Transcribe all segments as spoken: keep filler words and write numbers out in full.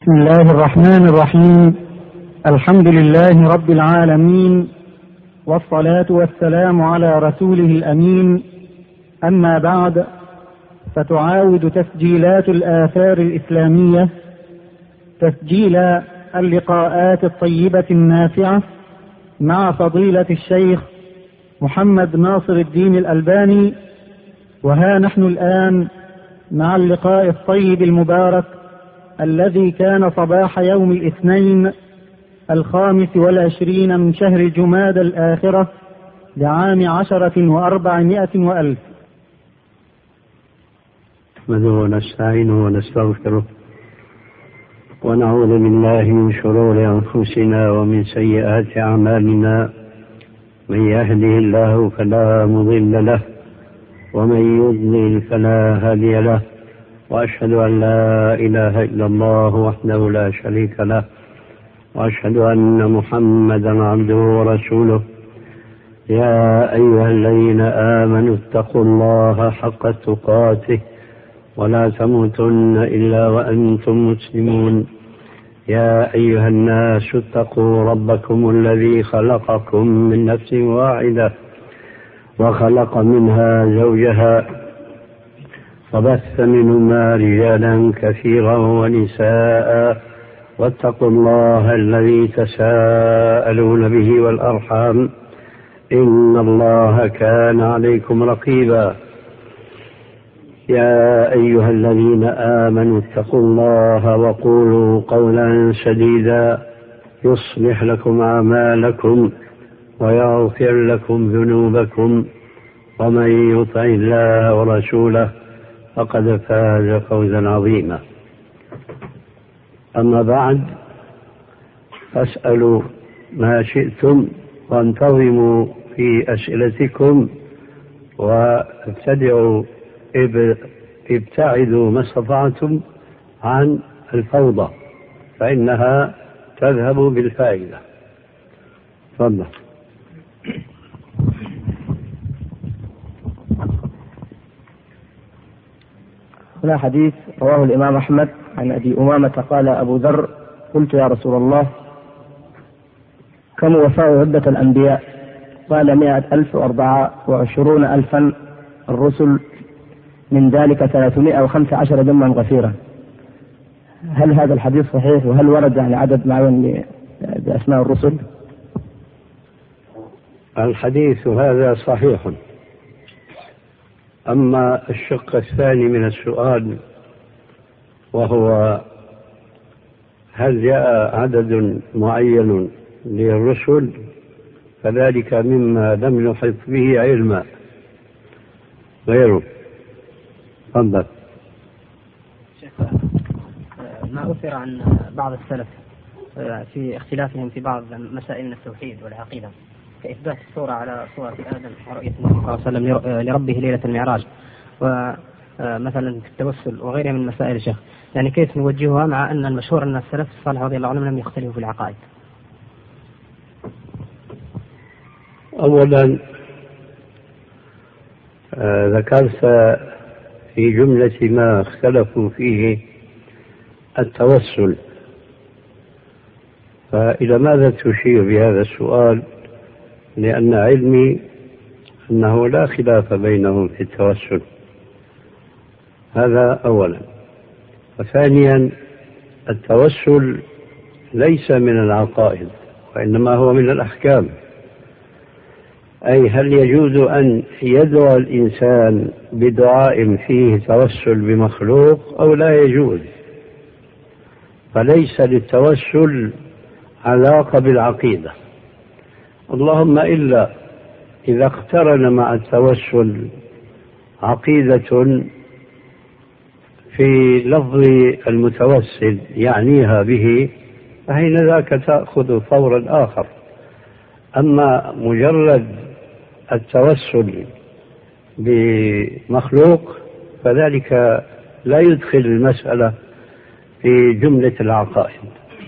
بسم الله الرحمن الرحيم. الحمد لله رب العالمين، والصلاة والسلام على رسوله الأمين. أما بعد، فتعاود تسجيلات الآثار الإسلامية تسجيل اللقاءات الطيبة النافعة مع فضيلة الشيخ محمد ناصر الدين الألباني. وها نحن الآن مع اللقاء الطيب المبارك الذي كان صباح يوم الاثنين الخامس والعشرين من شهر جمادى الآخرة لعام عشرة وأربعمائة وألف. نحمده ونستعينه ونستغفره ونعوذ بالله من شرور أنفسنا ومن سيئات أعمالنا. من يهده الله فلا مضل له ومن يضلل فلا هادي له، وأشهد أن لا إله إلا الله وحده لا شريك له، وأشهد أن محمدا عبده ورسوله. يا أيها الذين آمنوا اتقوا الله حق تقاته ولا تموتن إلا وأنتم مسلمون. يا أيها الناس اتقوا ربكم الذي خلقكم من نفس واحدة وخلق منها زوجها وبث منهما رجالا كثيرا ونساء، واتقوا الله الذي تساءلون به والأرحام إن الله كان عليكم رقيبا. يا أيها الذين آمنوا اتقوا الله وقولوا قولا سديدا يصلح لكم أعمالكم ويغفر لكم ذنوبكم، ومن يطع الله ورسوله فقد فاز فوزا عظيما. أما بعد، فاسألوا ما شئتم وانتظموا في أسئلتكم، وابتدعوا ابتعدوا ما استطعتم عن الفوضى فإنها تذهب بالفائدة. تفضل. هنا حديث رواه الإمام أحمد عن أبي أمامة قال أبو ذر: قلت يا رسول الله كم وفاء عدة الأنبياء؟ قال مائة ألف وأربعة وعشرون ألفا، الرسل من ذلك ثلاثمائة وخمسة عشر جما غفيرا. هل هذا الحديث صحيح؟ وهل ورد يعني عدد معين بأسماء الرسل؟ الحديث هذا صحيح. أما الشق الثاني من السؤال وهو هل جاء عدد معين للرسل، فذلك مما لم نحط به علما غيره. تفضل. ما أثر عن بعض السلف في اختلافهم في بعض مسائل من التوحيد والعقيدة، كإثبات الصورة على صورة آدم ورؤية النبي صلى الله عليه وسلم لربه ليلة المعراج، ومثلا في التوسل وغيرها من مسائل الشيخ، يعني كيف نوجهها مع أن المشهور أن السلف الصالح رضي الله عنهم لم يختلفوا في العقائد؟ أولا آه ذكرت في جملة ما اختلفوا فيه التوسل، فإلى ماذا تشير بهذا السؤال؟ لأن علمي أنه لا خلاف بينهم في التوسل، هذا أولا. وثانيا، التوسل ليس من العقائد وإنما هو من الأحكام، أي هل يجوز أن يدعو الإنسان بدعاء فيه توسل بمخلوق أو لا يجوز؟ فليس للتوسل علاقة بالعقيدة، اللهم إلا إذا اقترن مع التوسل عقيدة في لفظ المتوسل يعنيها به، فحين ذاك تأخذ فورا آخر. أما مجرد التوسل بمخلوق فذلك لا يدخل المسألة في جملة العقائد.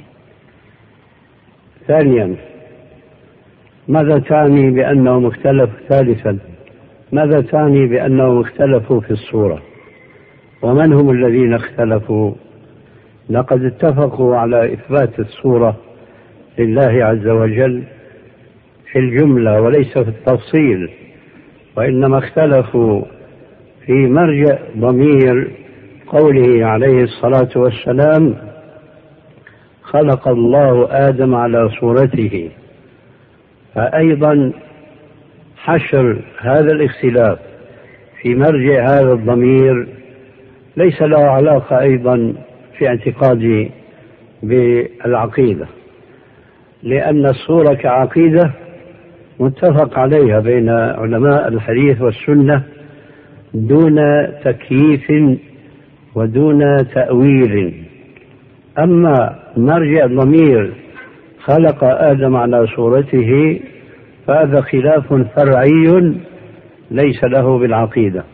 ثانيا، ماذا تعني بأنهم اختلفوا؟ ثالثا، ماذا تعني بأنهم اختلفوا في الصورة؟ ومن هم الذين اختلفوا لقد اتفقوا على إثبات الصورة لله عز وجل في الجملة وليس في التفصيل، وإنما اختلفوا في مرجع ضمير قوله عليه الصلاة والسلام: خلق الله آدم على صورته. فأيضا حشر هذا الاختلاف في مرجع هذا الضمير ليس له علاقة أيضا في اعتقادي بالعقيدة، لأن الصورة كعقيدة متفق عليها بين علماء الحديث والسنة دون تكييف ودون تأويل. أما مرجع الضمير خلق آدم على صورته فهذا خلاف فرعي ليس له بالعقيدة.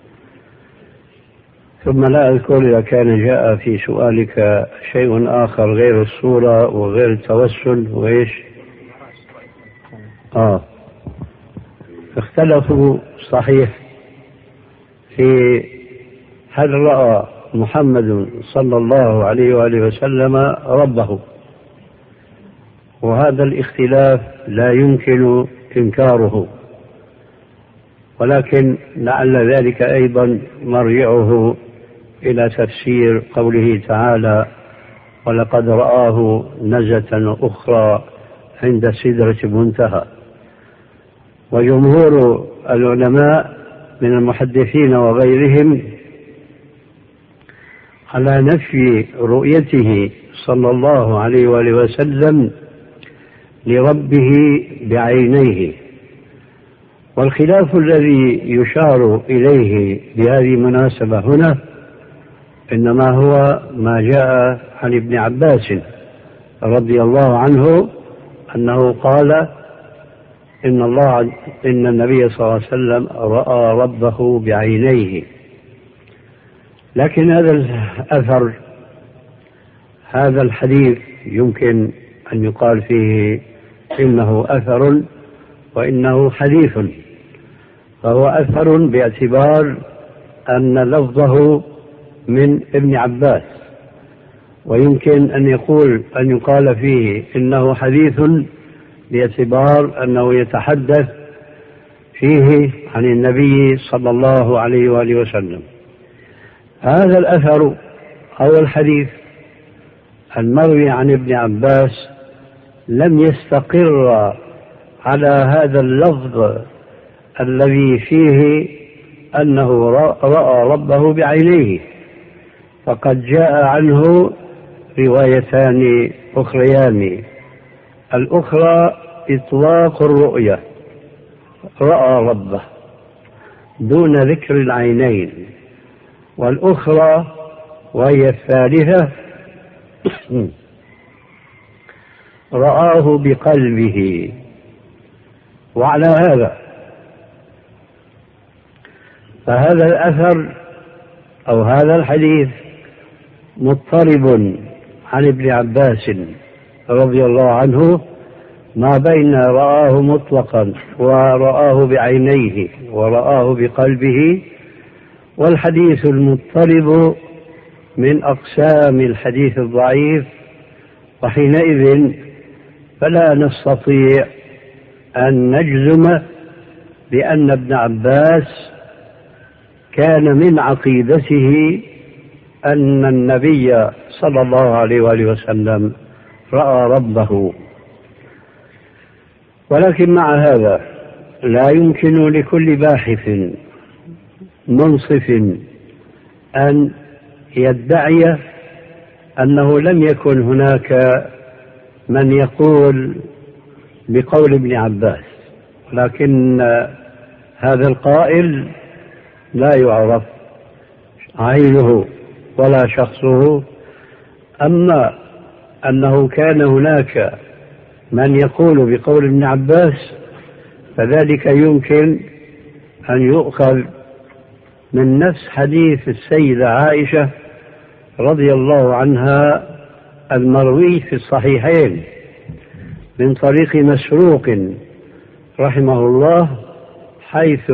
ثم لا أذكر إذا كان جاء في سؤالك شيء آخر غير الصورة وغير التوسل وإيش. آه اختلفوا صحيح في هل رأى محمد صلى الله عليه وآله وسلم ربه، وهذا الاختلاف لا يمكن إنكاره، ولكن لعل ذلك أيضا مرجعه إلى تفسير قوله تعالى: ولقد رآه نزلة أخرى عند سدرة المنتهى. وجمهور العلماء من المحدثين وغيرهم على نفي رؤيته صلى الله عليه وآله وسلم لربه بعينيه. والخلاف الذي يشار إليه بهذه المناسبة هنا إنما هو ما جاء عن ابن عباس رضي الله عنه أنه قال إن الله إن النبي صلى الله عليه وسلم رأى ربه بعينيه. لكن هذا الأثر هذا الحديث يمكن أن يقال فيه إنه أثر وإنه حديث، فهو أثر باعتبار أن لفظه من ابن عباس، ويمكن أن يقول أن يقال فيه إنه حديث باعتبار أنه يتحدث فيه عن النبي صلى الله عليه وآله وسلم. هذا الأثر أو الحديث المروي عن ابن عباس لم يستقر على هذا اللفظ الذي فيه أنه رأى ربه بعينيه، فقد جاء عنه روايتان أخريان. الأخرى إطلاق الرؤية، رأى ربه دون ذكر العينين، والأخرى وهي الثالثة رآه بقلبه. وعلى هذا فهذا الأثر أو هذا الحديث مضطرب عن ابن عباس رضي الله عنه ما بين رآه مطلقا ورآه بعينيه ورآه بقلبه، والحديث المضطرب من أقسام الحديث الضعيف، وحينئذ فلا نستطيع أن نجزم بأن ابن عباس كان من عقيدته أن النبي صلى الله عليه وآله وسلم رأى ربه. ولكن مع هذا لا يمكن لكل باحث منصف أن يدعي أنه لم يكن هناك من يقول بقول ابن عباس، لكن هذا القائل لا يعرف عينه ولا شخصه. أما أنه كان هناك من يقول بقول ابن عباس فذلك يمكن أن يؤخذ من نفس حديث السيدة عائشة رضي الله عنها المروي في الصحيحين من طريق مسروق رحمه الله، حيث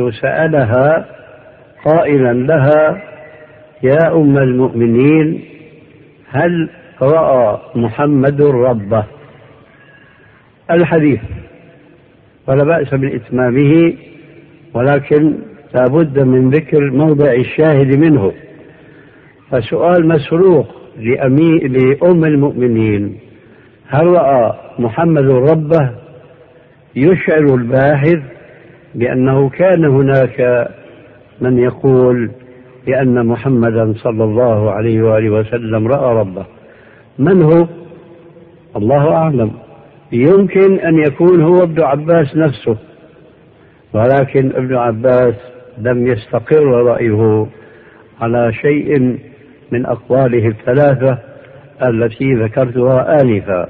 سألها قائلا لها: يا أم المؤمنين، هل رأى محمد ربه؟ الحديث ولا بأس بإتمامه، ولكن لا بد من ذكر موضع الشاهد منه. فسؤال مسروق لأم المؤمنين هل رأى محمد ربه يشعر الباحث بأنه كان هناك من يقول بأن محمدا صلى الله عليه وآله وسلم رأى ربه. من هو؟ الله أعلم. يمكن أن يكون هو ابن عباس نفسه، ولكن ابن عباس لم يستقر رأيه على شيء من أقواله الثلاثة التي ذكرتها آنفا.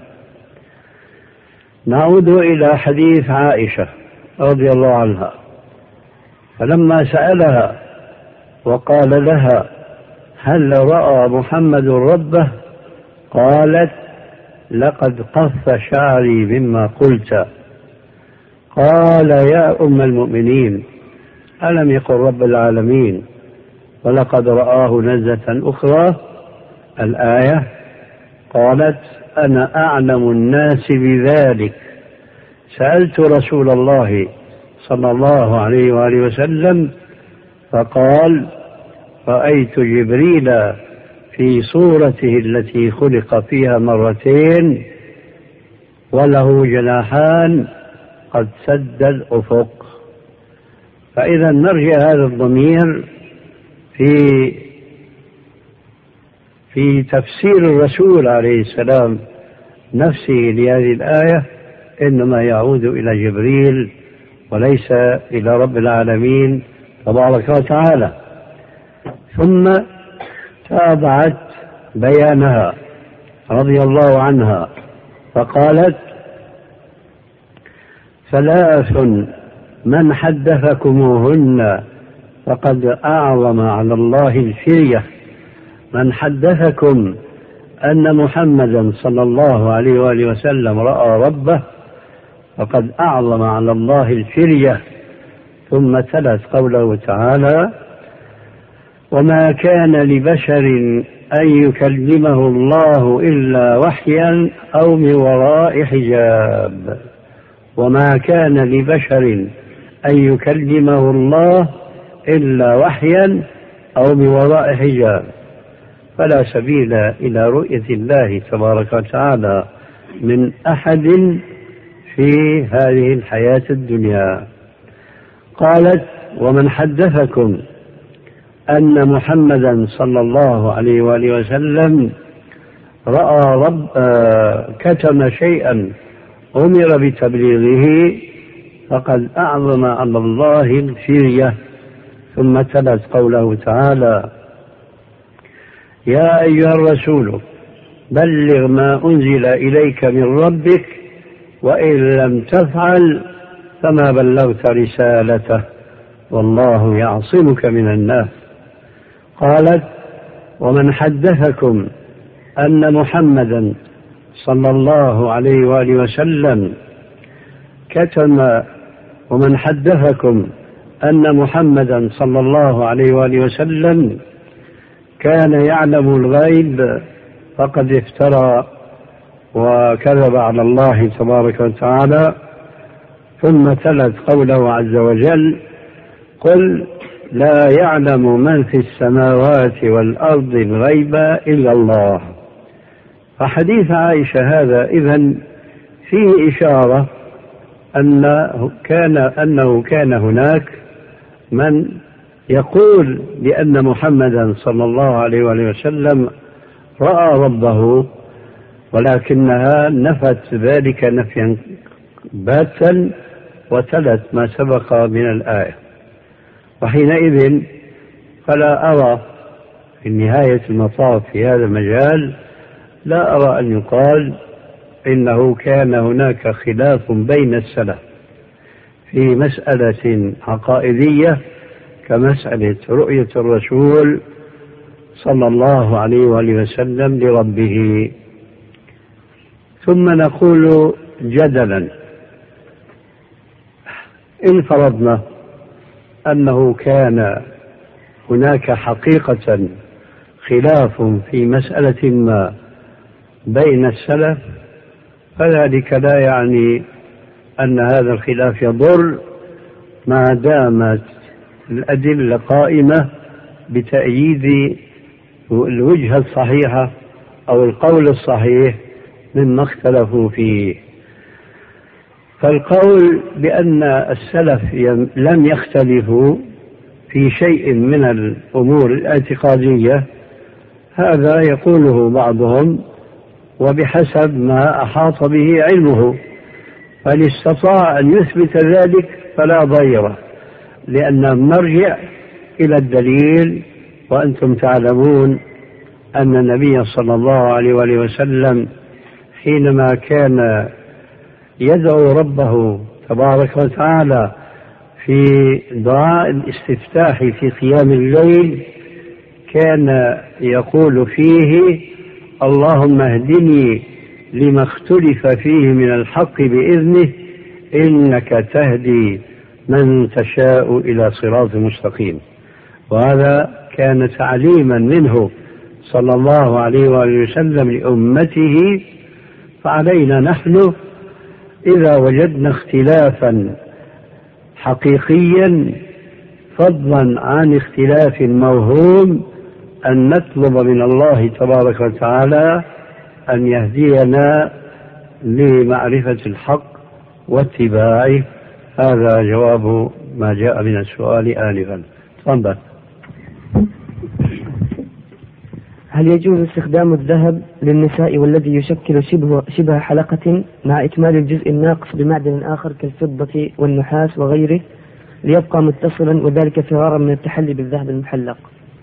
نعود إلى حديث عائشة رضي الله عنها، فلما سألها وقال لها هل رأى محمد ربه؟ قالت لقد قف شعري مما قلت. قال يا أم المؤمنين ألم يقل رب العالمين ولقد رآه نزلة أخرى الآية؟ قالت أنا أعلم الناس بذلك، سألت رسول الله صلى الله عليه وآله وسلم فقال رأيت جبريل في صورته التي خلق فيها مرتين وله جناحان قد سد الأفق. فإذا نرجع هذا الضمير في في تفسير الرسول عليه السلام نفسه لهذه الآية إنما يعود إلى جبريل وليس إلى رب العالمين تبارك وتعالى. ثم تابعت بيانها رضي الله عنها فقالت ثلاث من حدثكموهن فقد أعظم على الله الفرية. من حدثكم أن محمدا صلى الله عليه وآله وسلم رأى ربه فقد أعظم على الله الفرية. ثم تلت قوله تعالى وما كان لبشر أن يكلمه الله إلا وحيا أو من وراء حجاب. وما كان لبشر أن يكلمه الله إلا وحيا أو من وراء حجاب، فلا سبيل إلى رؤية الله تبارك وتعالى من أحد في هذه الحياة الدنيا. قالت ومن حدثكم أن محمدا صلى الله عليه وآله وسلم رأى رب آه كتم شيئا أمر بتبليغه فقد أعظم على الله الفرية. ثم تلت قوله تعالى يا أيها الرسول بلغ ما أنزل إليك من ربك وإن لم تفعل فما بلغت رسالته والله يعصمك من الناس. قالت ومن حدثكم أن محمدا صلى الله عليه وآله وسلم كتم ومن حدثكم أن محمدا صلى الله عليه وآله وسلم كان يعلم الغيب فقد افترى وكذب على الله تبارك وتعالى. ثم تلت قوله عز وجل قل لا يعلم من في السماوات والأرض الغيب إلا الله. فحديث عائشة هذا إذن فيه إشارة أنه كان, أنه كان هناك من يقول بأن محمدا صلى الله عليه وآله وسلم رأى ربه، ولكنها نفت ذلك نفيا باتا وتلت ما سبق من الآية. وحينئذ فلا أرى في نهاية المطاف في هذا المجال لا أرى أن يقال إنه كان هناك خلاف بين السلف في مسألة عقائدية كمسألة رؤية الرسول صلى الله عليه وآله وسلم لربه. ثم نقول جدلا إن فرضنا أنه كان هناك حقيقة خلاف في مسألة ما بين السلف فذلك لا يعني أن هذا الخلاف يضر ما دامت الأدلة قائمة بتأييد الوجهة الصحيحة أو القول الصحيح مما اختلفوا فيه. فالقول بأن السلف لم يختلفوا في شيء من الأمور الاعتقادية هذا يقوله بعضهم وبحسب ما أحاط به علمه، فإن استطاع أن يثبت ذلك فلا ضير، لأن نرجع إلى الدليل. وأنتم تعلمون أن النبي صلى الله عليه وآله وسلم حينما كان يدعو ربه تبارك وتعالى في دعاء الاستفتاح في قيام الليل كان يقول فيه: اللهم اهدني لما اختلف فيه من الحق بإذنه إنك تهدي من تشاء إلى صراط مستقيم. وهذا كان تعليما منه صلى الله عليه وآله وسلم لأمته. فعلينا نحن إذا وجدنا اختلافا حقيقيا فضلا عن اختلاف موهوم أن نطلب من الله تبارك وتعالى أن يهدينا لمعرفة الحق واتباعه. هذا جواب ما جاء من السؤال آنفا. تفضل. هل يجوز استخدام الذهب للنساء والذي يشكل شبه, شبه حلقة مع إكمال الجزء الناقص بمعدن آخر كالفضة والنحاس وغيره ليبقى متصلا وذلك فرارا من التحلي بالذهب المحلق؟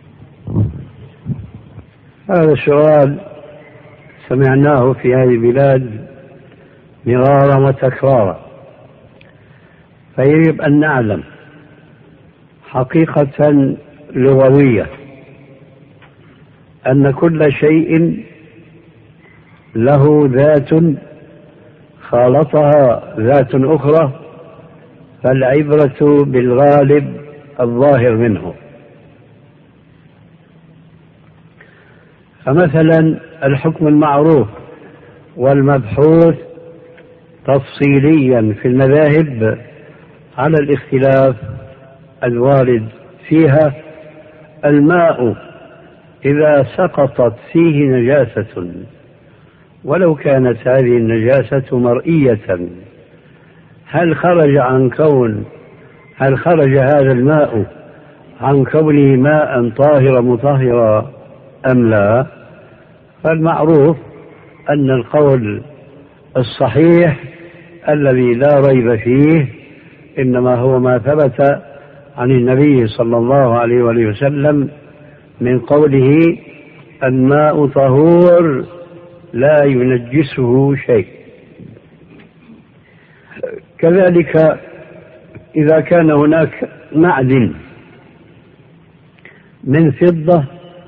هذا السؤال سمعناه في هذه البلاد مرارا وتكرارا، فيجب أن نعلم حقيقة لغوية أن كل شيء له ذات خالطها ذات أخرى، فالعبرة بالغالب الظاهر منه. فمثلا الحكم المعروف والمبحوث تفصيليا في المذاهب على الاختلاف الوارد فيها: الماء إذا سقطت فيه نجاسة ولو كانت هذه النجاسة مرئية هل خرج عن كون هل خرج هذا الماء عن كونه ماء طاهرا مطهرا أم لا؟ فالمعروف أن القول الصحيح الذي لا ريب فيه إنما هو ما ثبت عن النبي صلى الله عليه وآله وسلم من قوله: الماء طهور لا ينجسه شيء. كذلك إذا كان هناك معدن من فضة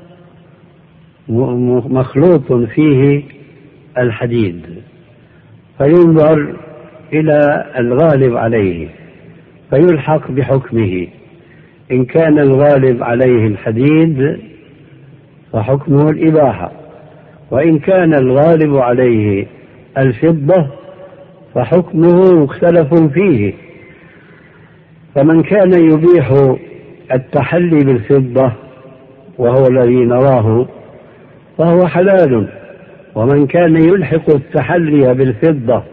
مخلوط فيه الحديد فينظر إلى الغالب عليه فيلحق بحكمه. إن كان الغالب عليه الحديد فحكمه الإباحة، وإن كان الغالب عليه الفضة فحكمه مختلف فيه. فمن كان يبيح التحلي بالفضة وهو الذي نراه فهو حلال، ومن كان يلحق التحلي بالفضة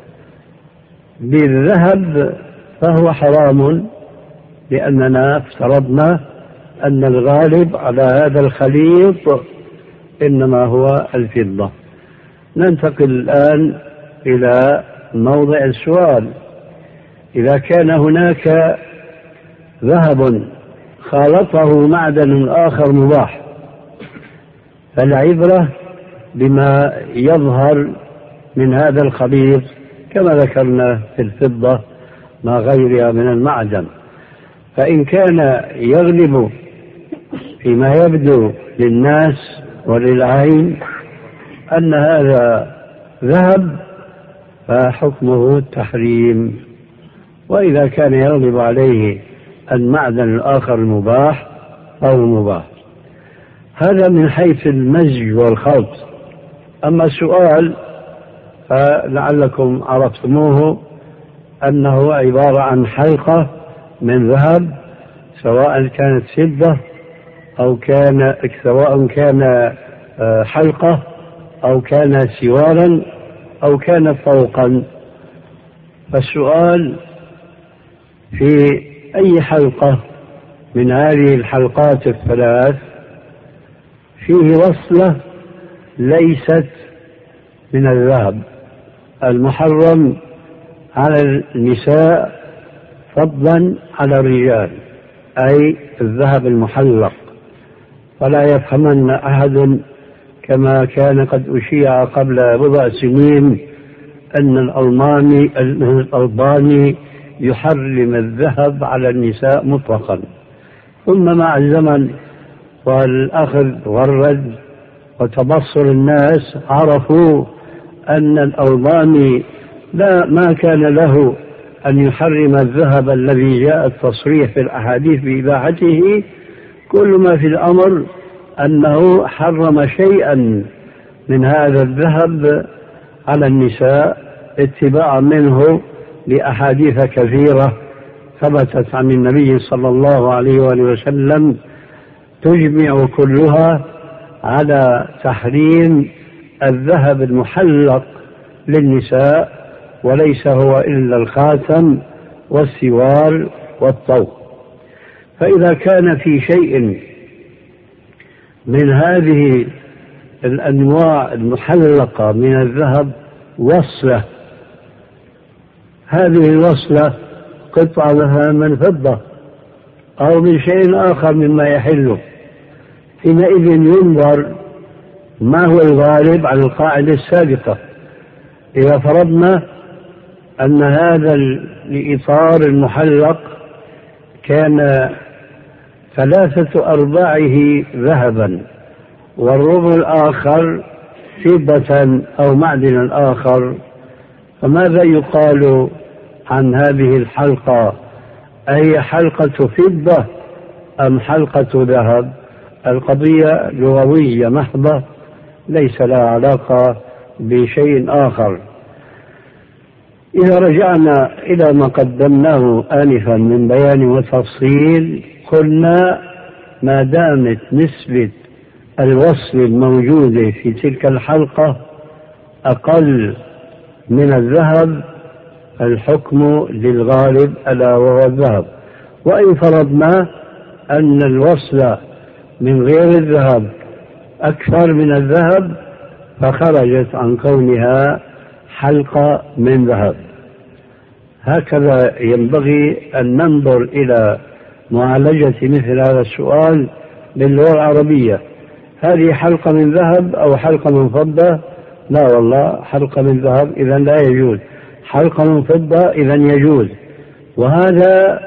بالذهب فهو حرام، لأننا افترضنا أن الغالب على هذا الخليط إنما هو الفضة. ننتقل الآن إلى موضع السؤال: إذا كان هناك ذهب خالطه معدن آخر مباح فالعبرة بما يظهر من هذا الخليط كما ذكرنا في الفضة ما غيرها من المعدن. فإن كان يغلب فيما يبدو للناس وللعين أن هذا ذهب فحكمه التحريم، وإذا كان يغلب عليه المعدن الآخر المباح فهو مباح. هذا من حيث المزج والخلط. أما السؤال فلعلكم عرفتموه أنه عبارة عن حلقة من ذهب، سواء كانت فضة أو كان سواء كان حلقة أو كان سوارا أو كان فوقا. فالسؤال في أي حلقة من هذه الحلقات الثلاث فيه وصلة ليست من الذهب المحرم على النساء فضلا على الرجال، أي الذهب المحلق. فلا يفهمن أحد كما كان قد أشيع قبل بضع سنين أن الألماني الألباني يحرم الذهب على النساء مطلقا، ثم مع الزمن والأخذ والرد وتبصر الناس عرفوا أن الألباني لا ما كان له أن يحرم الذهب الذي جاء التصريح في الأحاديث بإباحته، كل ما في الأمر أنه حرم شيئا من هذا الذهب على النساء اتباعا منه لأحاديث كثيرة ثبتت عن النبي صلى الله عليه وآله وسلم تجمع كلها على تحريم الذهب المحلق للنساء، وليس هو إلا الخاتم والسوار والطوق. فإذا كان في شيء من هذه الأنواع المحلقة من الذهب وصلة، هذه الوصلة قطعة مثلا من فضة أو من شيء آخر مما يحله، حينئذ ينظر ما هو الغالب على القاعدة السابقة. إذا فرضنا أن هذا الإطار المحلق كان ثلاثة أرباعه ذهبا والربع الآخر فضة أو معدن آخر، فماذا يقال عن هذه الحلقة؟ أي حلقة فضة أم حلقة ذهب؟ القضية لغوية محضة ليس لها علاقة بشيء آخر. إذا رجعنا إلى ما قدمناه آنفا من بيان وتفصيل، قلنا ما دامت نسبة الوصل الموجودة في تلك الحلقة أقل من الذهب الحكم للغالب ألا وهو الذهب. وإن فرضنا أن الوصل من غير الذهب أكثر من الذهب فخرجت عن كونها حلقة من ذهب. هكذا ينبغي أن ننظر إلى معالجة مثل هذا السؤال باللغة العربية. هذه حلقة من ذهب أو حلقة من فضة؟ لا والله حلقة من ذهب إذن لا يجوز، حلقة من فضة إذن يجوز. وهذا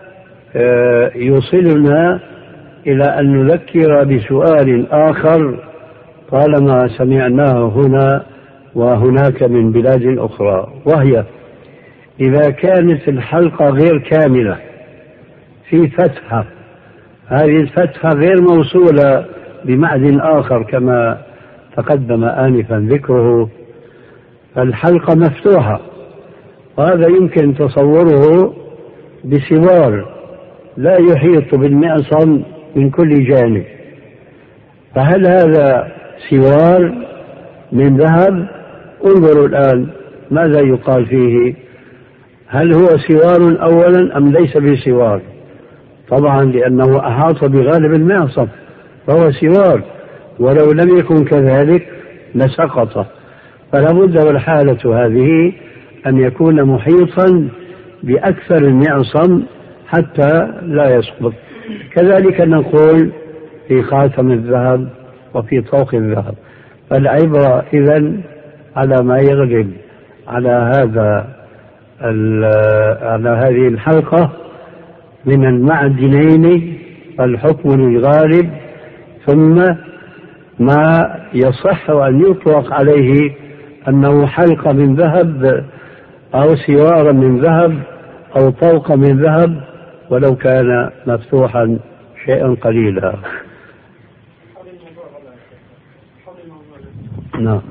يوصلنا إلى أن نذكر بسؤال آخر طالما سمعناه هنا وهناك من بلاد أخرى، وهي إذا كانت الحلقة غير كاملة في فتحة، هذه الفتحة غير موصولة بمعدن آخر كما تقدم آنفا ذكره، فالحلقة مفتوحة، وهذا يمكن تصوره بسوار لا يحيط بالمعصم من كل جانب. فهل هذا سوار من ذهب؟ انظروا الآن ماذا يقال فيه، هل هو سوار أولا أم ليس بسوار؟ طبعا لأنه أحاط بغالب المعصم فهو سوار، ولو لم يكن كذلك لسقط. فلا بد والحالة هذه أن يكون محيطا بأكثر المعصم حتى لا يسقط. كذلك نقول في خاتم الذهب وفي طوق الذهب. فالعبرة إذن على ما يغلب على هذا على هذه الحلقة من المعدنين فالحكم للغالب، ثم ما يصح أن يطلق عليه أنه حلقة من ذهب أو سوارا من ذهب أو طوق من ذهب ولو كان مفتوحا شيئا قليلا. نعم.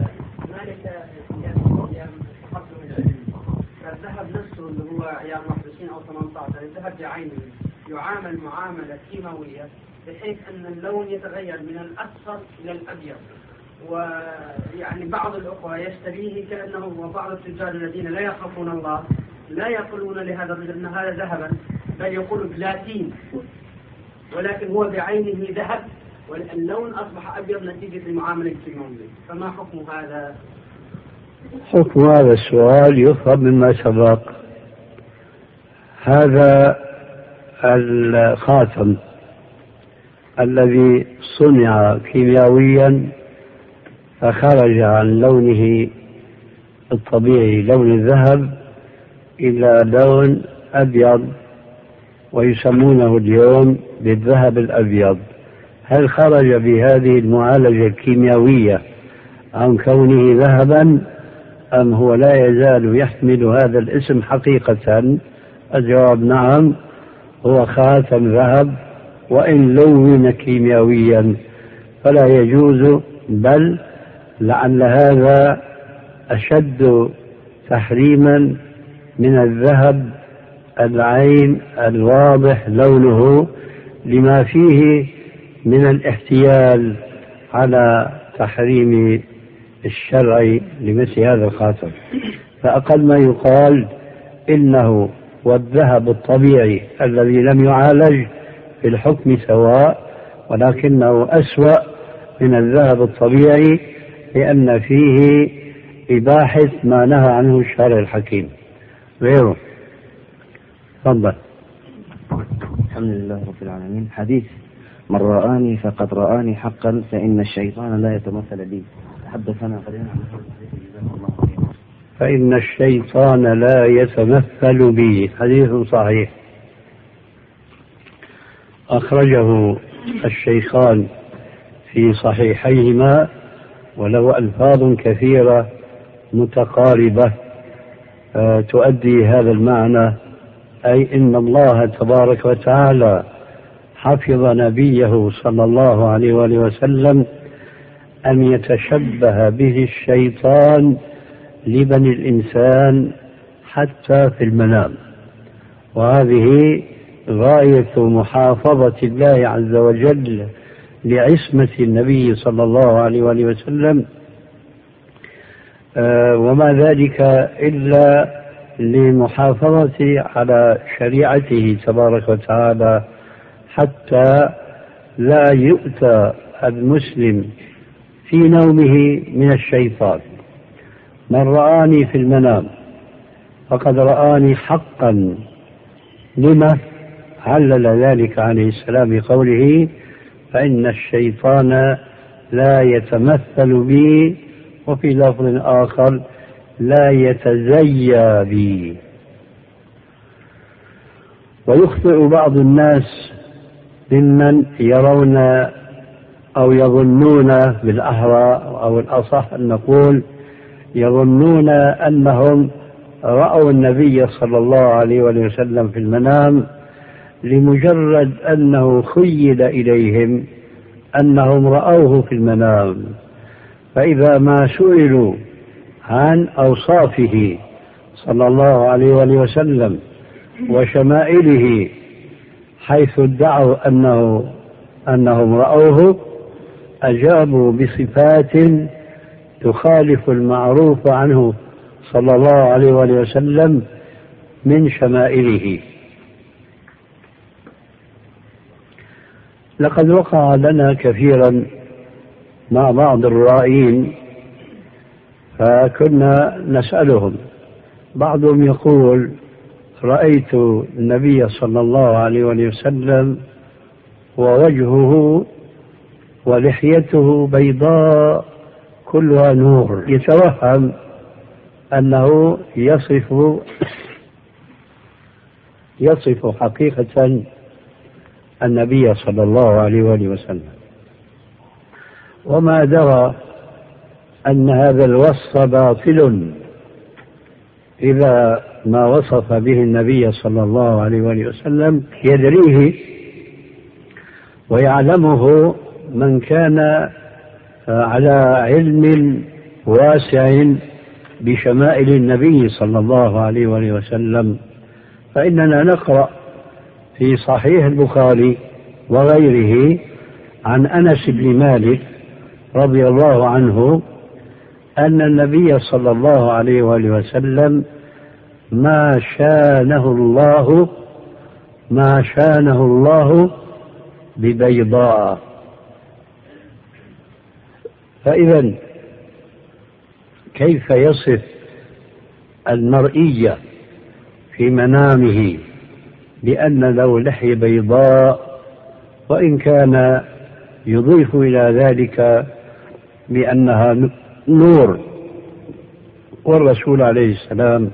فالذهب نفسه اللي هو عيار واحد وعشرين أو ثمانية عشر الذهب بعينه يعامل معاملة كيماوية بحيث أن اللون يتغير من الأصفر إلى الأبيض، ويعني بعض الأخوة يشتريه كأنه، وبعض التجار الذين لا يخافون الله لا يقولون لهذا الرجل أن هذا ذهبا، بل يقول بلاتين، ولكن هو بعينه ذهب واللون أصبح أبيض نتيجة المعاملة الكيماوية. فما حكم هذا؟ حكم هذا السؤال يفهم مما سبق. هذا الخاتم الذي صنع كيميائيا فخرج عن لونه الطبيعي لون الذهب إلى لون أبيض ويسمونه اليوم بالذهب الأبيض، هل خرج بهذه المعالجة الكيميائية عن كونه ذهبا أم هو لا يزال يحمل هذا الاسم حقيقة؟ الجواب نعم، هو خاتم ذهب وإن لون كيميائيا فلا يجوز، بل لعل هذا أشد تحريما من الذهب العين الواضح لونه، لما فيه من الاحتيال على تحريم الشرع لمثل هذا الخاتم. فأقل ما يقال إنه والذهب الطبيعي الذي لم يعالج في الحكم سواء، ولكنه أسوأ من الذهب الطبيعي لأن فيه إباحة ما نهى عنه الشارع الحكيم غيره. تفضل. الحمد لله رب العالمين. حديث من رآني فقد رآني حقا فإن الشيطان لا يتمثل بي، تحدثنا قليلا عن فإن الشيطان لا يتمثل بي، حديث صحيح أخرجه الشيخان في صحيحيهما، وله ألفاظ كثيرة متقاربة تؤدي هذا المعنى، أي إن الله تبارك وتعالى حفظ نبيه صلى الله عليه وآله وسلم أن يتشبه به الشيطان لبني الإنسان حتى في المنام، وهذه غاية محافظة الله عز وجل لعصمة النبي صلى الله عليه وآله وسلم، آه وما ذلك إلا لمحافظة على شريعته تبارك وتعالى، حتى لا يؤتى المسلم في نومه من الشيطان. من رآني في المنام فقد رآني حقا، لما علل ذلك عليه السلام بقوله فإن الشيطان لا يتمثل بي، وفي لفظ آخر لا يتزيى بي. ويخطئ بعض الناس ممن يرون أو يظنون بالأحرى أو الأصح أن نقول يظنون أنهم رأوا النبي صلى الله عليه وسلم في المنام لمجرد أنه خيل إليهم أنهم رأوه في المنام، فإذا ما سئلوا عن أوصافه صلى الله عليه وسلم وشمائله حيث ادعوا أنه أنهم رأوه أجابوا بصفات تخالف المعروف عنه صلى الله عليه وسلم من شمائله. لقد وقع لنا كثيرا مع بعض الرائين، فكنا نسألهم، بعضهم يقول رأيت النبي صلى الله عليه وسلم ووجهه ولحيته بيضاء كلها نور، يتوهم أنه يصف يصف حقيقة النبي صلى الله عليه وسلم، وما درى أن هذا الوصف باطل إذا ما وصف به النبي صلى الله عليه وسلم يدريه ويعلمه من كان على علم واسع بشمائل النبي صلى الله عليه وآله وسلم، فإننا نقرأ في صحيح البخاري وغيره عن أنس بن مالك رضي الله عنه أن النبي صلى الله عليه وآله وسلم ما شانه الله ما شانه الله ببيضاء. فإذا كيف يصف المرئية في منامه بأن له لحية بيضاء، وإن كان يضيف إلى ذلك بأنها نور؟ والرسول عليه السلام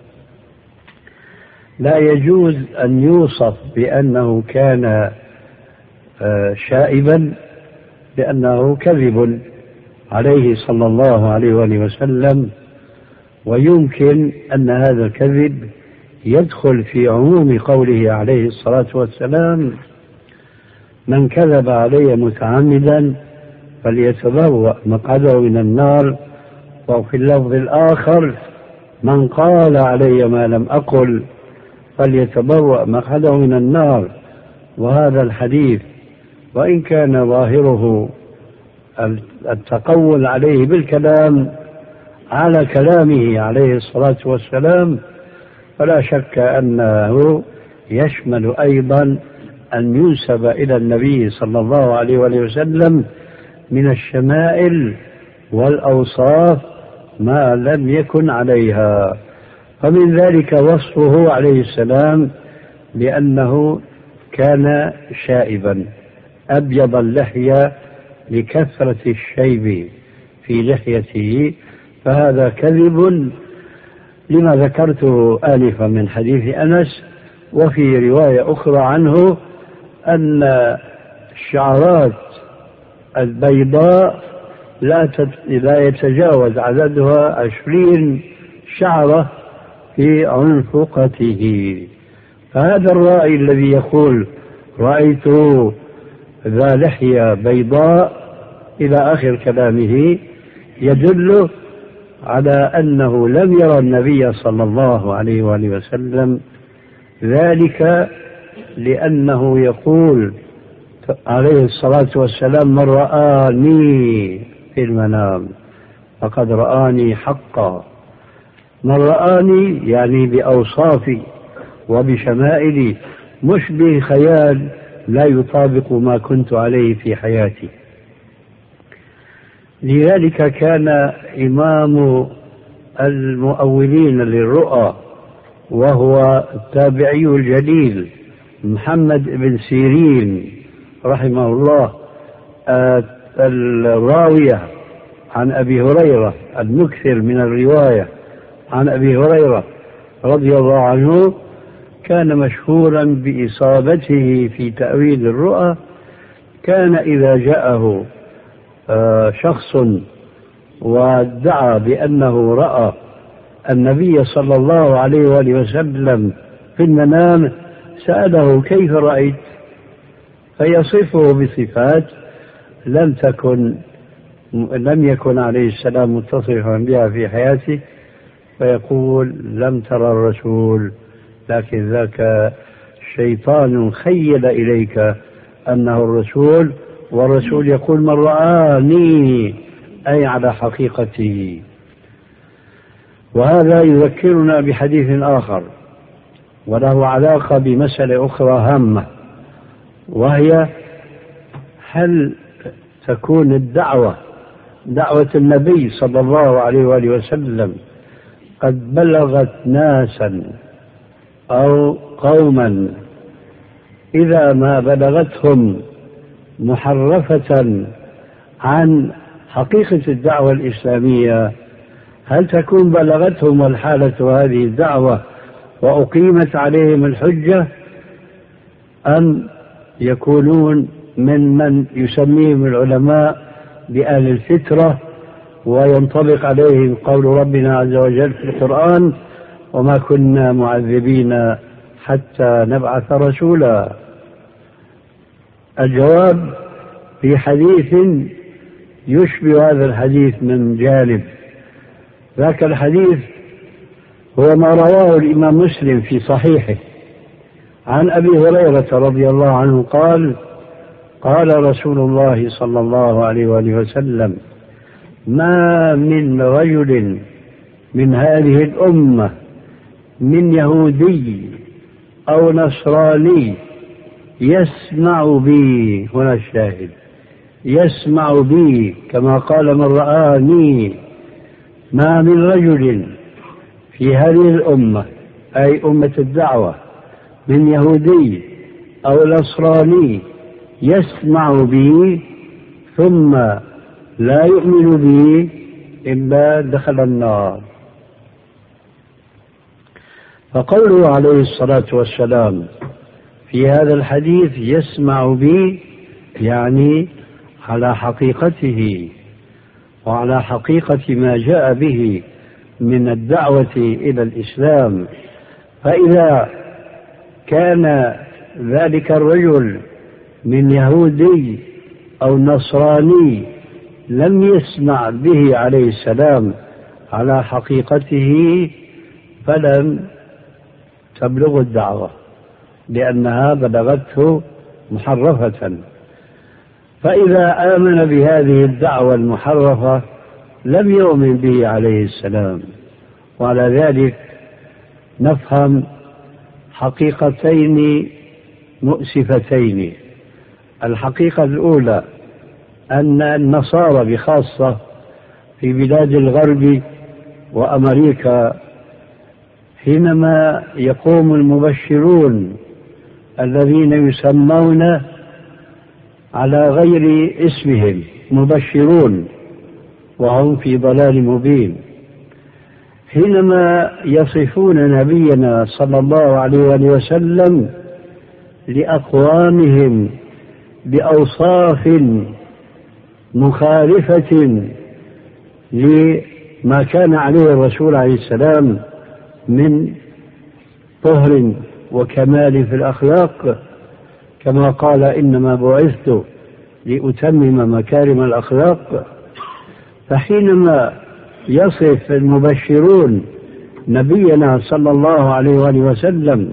لا يجوز أن يوصف بأنه كان شائبا، لأنه كذب عليه صلى الله عليه وآله وسلم، ويمكن أن هذا الكذب يدخل في عموم قوله عليه الصلاة والسلام: من كذب علي متعمدا فليتبوأ مقعده من النار. وفي اللفظ الآخر: من قال علي ما لم أقل فليتبوأ مقعده من النار. وهذا الحديث وإن كان ظاهره التقول عليه بالكلام على كلامه عليه الصلاة والسلام، فلا شك أنه يشمل أيضا أن ينسب إلى النبي صلى الله عليه وسلم من الشمائل والأوصاف ما لم يكن عليها. فمن ذلك وصفه عليه السلام بأنه كان شائبا أبيض اللحية لكثرة الشيب في لحيته، فهذا كذب لما ذكرته آنفا من حديث أنس. وفي رواية أخرى عنه أن الشعرات البيضاء لا يتجاوز عددها عشرين شعرة في عنفقته. فهذا الرائي الذي يقول رأيت ذا لحية بيضاء إلى آخر كلامه يدل على أنه لم يرى النبي صلى الله عليه وآله وسلم ذلك، لأنه يقول عليه الصلاة والسلام: من رآني في المنام فقد رآني حقا. من رآني يعني بأوصافي وبشمائلي، مش بخيال لا يطابق ما كنت عليه في حياتي. لذلك كان إمام المؤولين للرؤى وهو التابعي الجليل محمد بن سيرين رحمه الله الراوية عن أبي هريرة المكثر من الرواية عن أبي هريرة رضي الله عنه، كان مشهورا بإصابته في تأويل الرؤى. كان إذا جاءه شخص وادعى بأنه رأى النبي صلى الله عليه وآله وسلم في المنام سأله: كيف رأيت؟ فيصفه بصفات لم تكن لم يكن عليه السلام متصفا بها في حياته، فيقول: لم ترى الرسول، لكن ذاك شيطان خيل إليك أنه الرسول، والرسول يقول: من رآني، أي على حقيقته. وهذا يذكرنا بحديث آخر وله علاقة بمسألة أخرى هامة، وهي: هل تكون الدعوة دعوة النبي صلى الله عليه وآله وسلم قد بلغت ناسا أو قوما إذا ما بلغتهم محرفة عن حقيقة الدعوة الإسلامية، هل تكون بلغتهم الحالة هذه الدعوة وأقيمت عليهم الحجة، أم يكونون من من يسميهم العلماء بأهل الفترة وينطبق عليهم قول ربنا عز وجل في القرآن: وما كنا معذبين حتى نبعث رسولا؟ الجواب في حديث يشبه هذا الحديث من جانب. ذاك الحديث هو ما رواه الإمام مسلم في صحيحه عن أبي هريرة رضي الله عنه قال: قال رسول الله صلى الله عليه وآله وسلم: ما من رجل من هذه الأمة من يهودي أو نصراني يسمع بي، هنا الشاهد، يسمع بي كما قال من رآني، ما من رجل في هذه الأمة أي أمة الدعوة من يهودي أو نصراني يسمع بي ثم لا يؤمن بي إلا دخل النار. فقوله عليه الصلاة والسلام في هذا الحديث يسمع بي يعني على حقيقته وعلى حقيقة ما جاء به من الدعوة إلى الإسلام. فإذا كان ذلك الرجل من يهودي أو نصراني لم يسمع به عليه السلام على حقيقته فلم تبلغ الدعوة، لأنها بلغته محرفة. فإذا آمن بهذه الدعوة المحرفة لم يؤمن به عليه السلام. وعلى ذلك نفهم حقيقتين مؤسفتين. الحقيقة الأولى أن النصارى بخاصة في بلاد الغرب وأمريكا حينما يقوم المبشرون الذين يسمون على غير اسمهم مبشرون وهم في ضلال مبين، حينما يصفون نبينا صلى الله عليه وسلم لأقوامهم بأوصاف مخالفة لما كان عليه الرسول عليه السلام من طهر وكمال في الأخلاق، كما قال: إنما بعثت لأتمم مكارم الأخلاق. فحينما يصف المبشرون نبينا صلى الله عليه وآله وسلم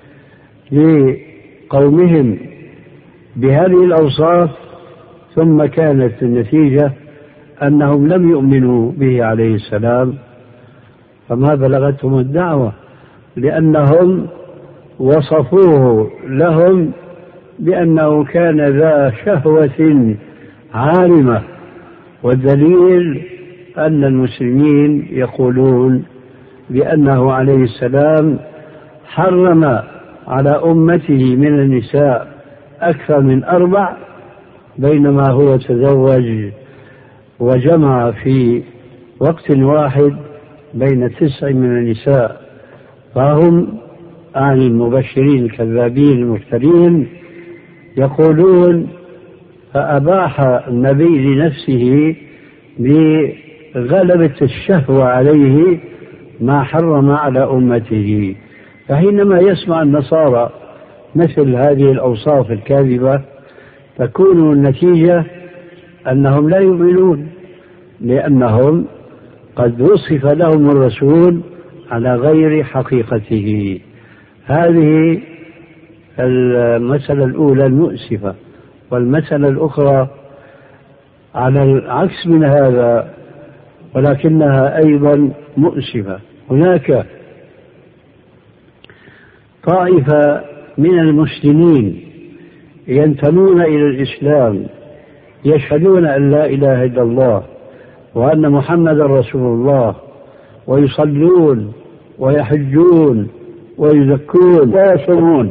لقومهم بهذه الأوصاف ثم كانت النتيجة أنهم لم يؤمنوا به عليه السلام، فما بلغتهم الدعوة، لأنهم وصفوه لهم بأنه كان ذا شهوة عارمة. والدليل أن المسلمين يقولون بأنه عليه السلام حرم على أمته من النساء أكثر من أربع، بينما هو تزوج وجمع في وقت واحد بين تسع من النساء. فهم عن المبشرين الكذابين المفترين يقولون فأباح النبي لنفسه بغلبة الشهوة عليه ما حرم على أمته. فحينما يسمع النصارى مثل هذه الأوصاف الكاذبة تكون النتيجة أنهم لا يؤمنون، لأنهم قد وصف لهم الرسول على غير حقيقته. هذه المسألة الأولى المؤسفة. والمسألة الأخرى على العكس من هذا ولكنها أيضا مؤسفة. هناك طائفة من المسلمين ينتمون إلى الإسلام يشهدون أن لا إله إلا الله وأن محمد رسول الله ويصلون ويحجون ويزكون ويصومون،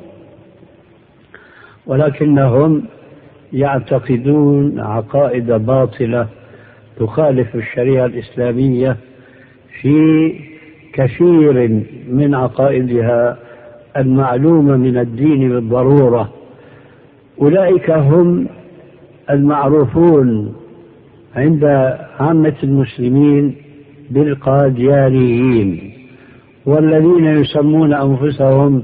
ولكنهم يعتقدون عقائد باطلة تخالف الشريعة الإسلامية في كثير من عقائدها المعلومة من الدين بالضرورة. أولئك هم المعروفون عند عامة المسلمين بالقاديانيين، والذين يسمون أنفسهم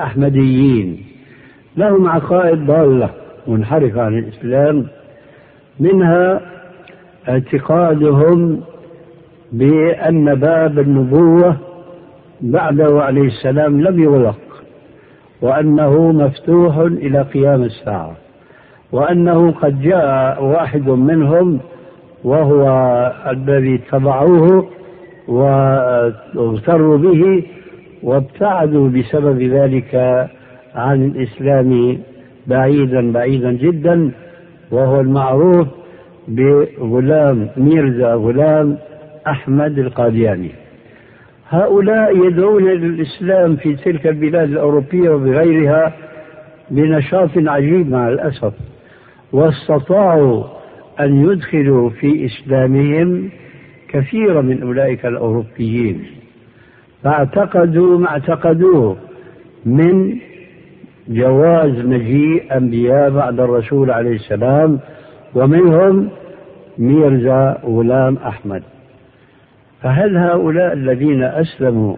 بالأحمديين. لهم عقائد ضالة منحرفة عن الإسلام، منها اعتقادهم بأن باب النبوة بعده عليه السلام لم يغلق، وأنه مفتوح إلى قيام الساعة، وأنه قد جاء واحد منهم وهو الذي اتبعوه واغتروا به وابتعدوا بسبب ذلك عن الإسلام بعيدا بعيدا جدا، وهو المعروف بغلام ميرزا غلام أحمد القادياني. هؤلاء يدعون للإسلام في تلك البلاد الأوروبية وبغيرها بنشاط عجيب مع الأسف، واستطاعوا أن يدخلوا في إسلامهم كثيرا من أولئك الأوروبيين، فاعتقدوا ما اعتقدوه من جواز مجيء أنبياء بعد الرسول عليه السلام، ومنهم ميرزا غلام أحمد. فهل هؤلاء الذين أسلموا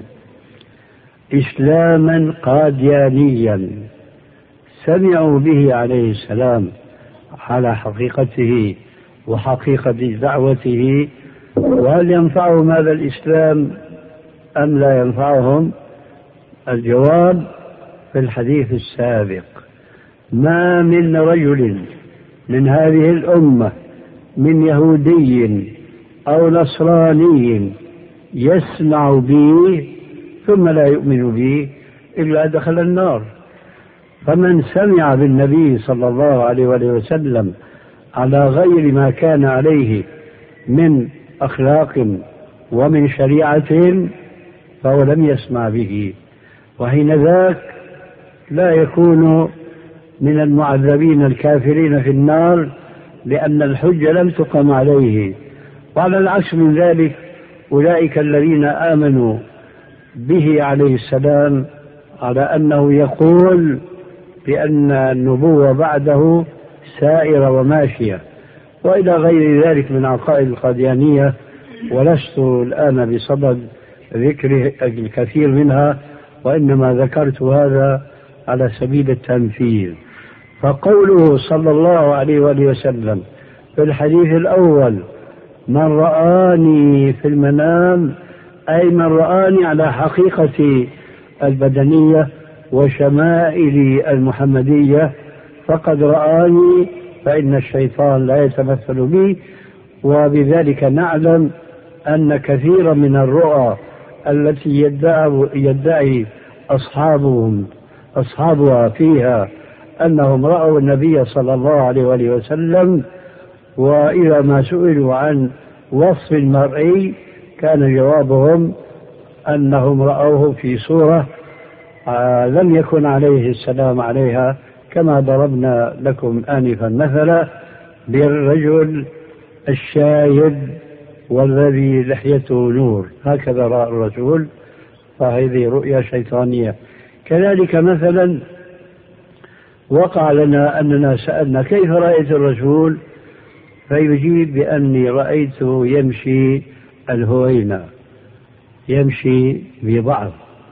إسلاما قاديانيا سمعوا به عليه السلام على حقيقته وحقيقة دعوته، وهل ينفعهم هذا الإسلام أم لا ينفعهم؟ الجواب في الحديث السابق: ما من رجل من هذه الأمة من يهودي أو نصراني يسمع بي ثم لا يؤمن بي إلا دخل النار. فمن سمع بالنبي صلى الله عليه وسلم على غير ما كان عليه من أخلاق ومن شريعة فهو لم يسمع به، وحين ذاك لا يكون من المعذبين الكافرين في النار، لأن الحجة لم تقم عليه. وعلى العكس من ذلك أولئك الذين آمنوا به عليه السلام على أنه يقول بأن النبوة بعده سائرة وماشية وإلى غير ذلك من عقائد القاديانية، ولست الآن بصدد ذكر الكثير منها، وإنما ذكرت هذا على سبيل التمثيل. فقوله صلى الله عليه وآله وسلم في الحديث الأول: من رآني في المنام، أي من رآني على حقيقة البدنية وشمائل المحمدية فقد رآني، فإن الشيطان لا يتمثل بي. وبذلك نعلم أن كثيرا من الرؤى التي يدعي, يدعي أصحابهم أصحابها فيها أنهم رأوا النبي صلى الله عليه وآله وسلم، وإذا ما سئلوا عن وصف المرئي كان جوابهم أنهم رأوه في صورة آه لم يكن عليه السلام عليها، كما ضربنا لكم آنفا مثلا بالرجل الشايب والذي لحيته نور، هكذا رأى الرسول، فهذه رؤيا شيطانية. كذلك مثلا وقع لنا أننا سألنا: كيف رأيت الرسول؟ فيجيب بأني رأيته يمشي الهوينة، يمشي بضعف،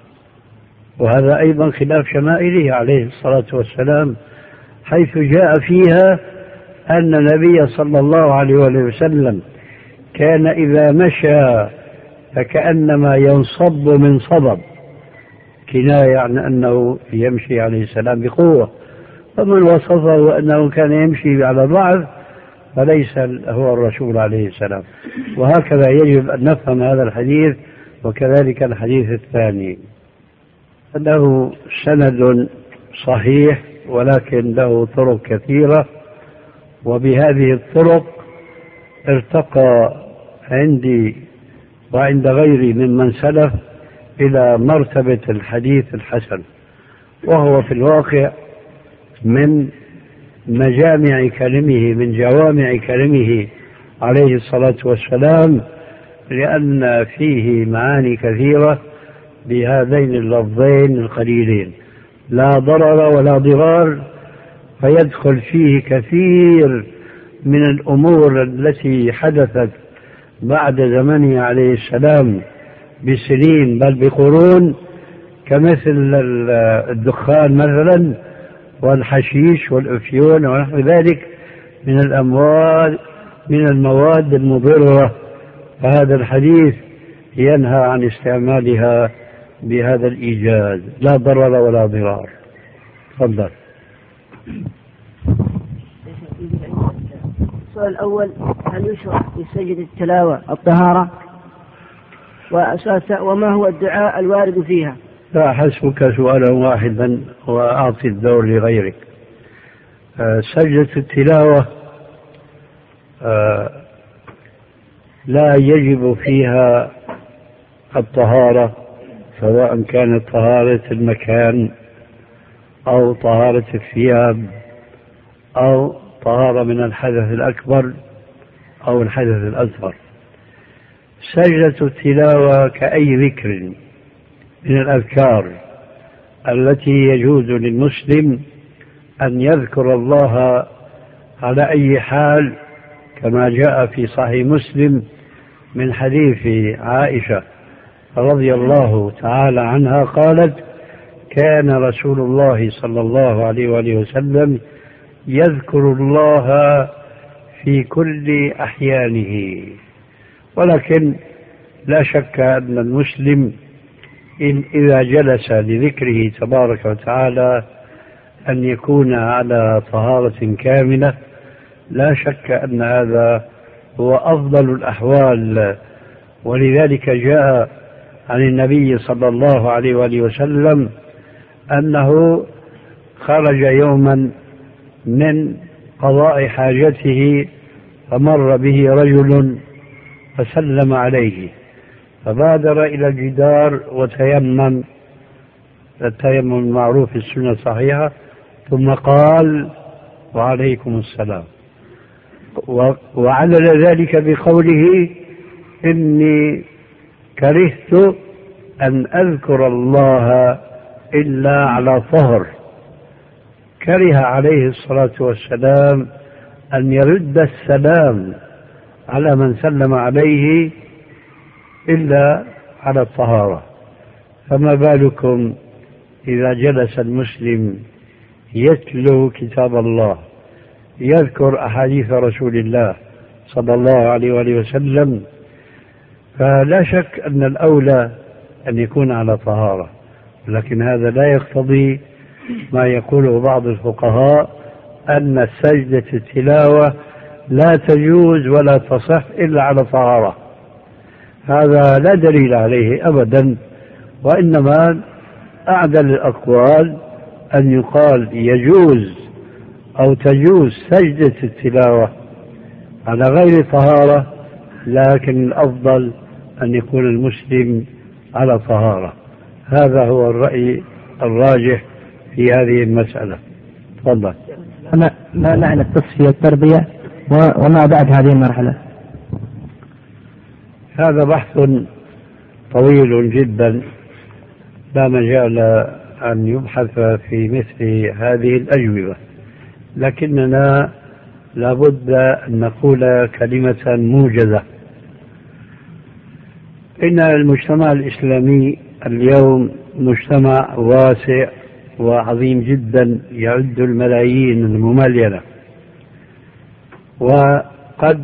وهذا أيضا خلاف شمائله عليه الصلاة والسلام، حيث جاء فيها أن النبي صلى الله عليه وسلم كان إذا مشى فكأنما ينصب من صبب، كناية عن أنه يمشي عليه السلام بقوة. فمن وصفه أنه كان يمشي على ضعف فليس هو الرسول عليه السلام. وهكذا يجب أن نفهم هذا الحديث، وكذلك الحديث الثاني له سند صحيح ولكن له طرق كثيرة، وبهذه الطرق ارتقى عندي وعند غيري ممن سلف إلى مرتبة الحديث الحسن، وهو في الواقع من مجامع كلمه، من جوامع كلمه عليه الصلاة والسلام، لأن فيه معاني كثيرة بهذين اللفظين القليلين: لا ضرر ولا ضرار، فيدخل فيه كثير من الأمور التي حدثت بعد زمنه عليه السلام بسنين بل بقرون، كمثل الدخان مثلا والحشيش والأفيون ونحو ذلك، من الأموال من المواد المضرة، فهذا الحديث ينهى عن استعمالها بهذا الإيجاز، لا ضرر ولا ضرار. تفضل. السؤال الأول: هل يشرع في سجد التلاوة الطهارة؟ وما هو الدعاء الوارد فيها؟ لا، حسبك سؤالا واحدا وأعطي الدور لغيرك. أه سجدة التلاوة أه لا يجب فيها الطهارة، سواء كانت طهارة المكان أو طهارة الثياب أو طهارة من الحدث الأكبر أو الحدث الأصغر. سجدة التلاوة كأي ذكر من الأذكار التي يجوز للمسلم أن يذكر الله على أي حال، كما جاء في صحيح مسلم من حديث عائشة رضي الله تعالى عنها قالت: كان رسول الله صلى الله عليه وآله وسلم يذكر الله في كل أحيانه. ولكن لا شك أن المسلم إن إذا جلس لذكره تبارك وتعالى أن يكون على طهارة كاملة، لا شك أن هذا هو أفضل الأحوال. ولذلك جاء عن النبي صلى الله عليه وآله وسلم أنه خرج يوما من قضاء حاجته فمر به رجل فسلم عليه، فبادر إلى الجدار وتيمم التيمم المعروف في السنة الصحيحة، ثم قال: وعليكم السلام، وعلل ذلك بقوله: إني كرهت أن أذكر الله إلا على طهر. كره عليه الصلاة والسلام أن يرد السلام على من سلم عليه إلا على الطهارة، فما بالكم إذا جلس المسلم يتلو كتاب الله، يذكر أحاديث رسول الله صلى الله عليه وآله وسلم، فلا شك أن الأولى أن يكون على طهارة. لكن هذا لا يقتضي ما يقوله بعض الفقهاء أن سجدة التلاوة لا تجوز ولا تصح إلا على طهارة. هذا لا دليل عليه أبدا، وإنما أعدل الأقوال أن يقال يجوز أو تجوز سجدة التلاوة على غير طهارة، لكن الأفضل أن يكون المسلم على طهارة. هذا هو الرأي الراجح في هذه المسألة. تفضل. ما معنى التصفية والتربية وما بعد هذه المرحلة؟ هذا بحث طويل جدا، لا مجال أن يبحث في مثل هذه الأجوبة، لكننا لابد أن نقول كلمة موجزة. إن المجتمع الإسلامي اليوم مجتمع واسع وعظيم جدا، يعد الملايين المملينة، وقد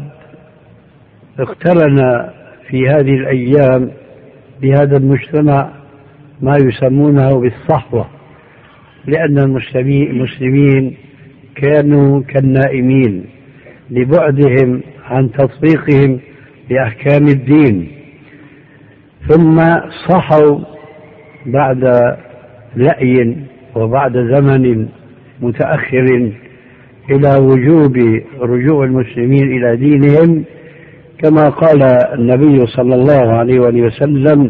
اقترن في هذه الأيام بهذا المجتمع ما يسمونه بالصحوة، لأن المسلمين كانوا كالنائمين لبعدهم عن تطبيقهم لأحكام الدين، ثم صحوا بعد لأي وبعد زمن متأخر إلى وجوب رجوع المسلمين إلى دينهم، كما قال النبي صلى الله عليه وسلم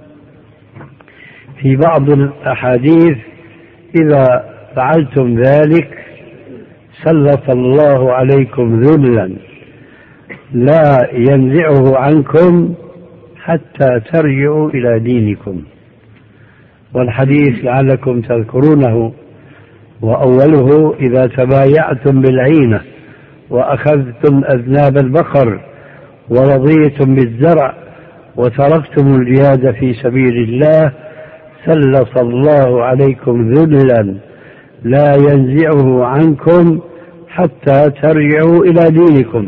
في بعض الأحاديث: إذا فعلتم ذلك سلط الله عليكم ذلا لا ينزعه عنكم حتى ترجعوا إلى دينكم. والحديث لعلكم تذكرونه، وأوله: إذا تبايعتم بالعينة وأخذتم أذناب البقر ورضيتم بالزرع وتركتم الجهاد في سبيل الله سلط الله عليكم ذلا لا ينزعه عنكم حتى ترجعوا إلى دينكم.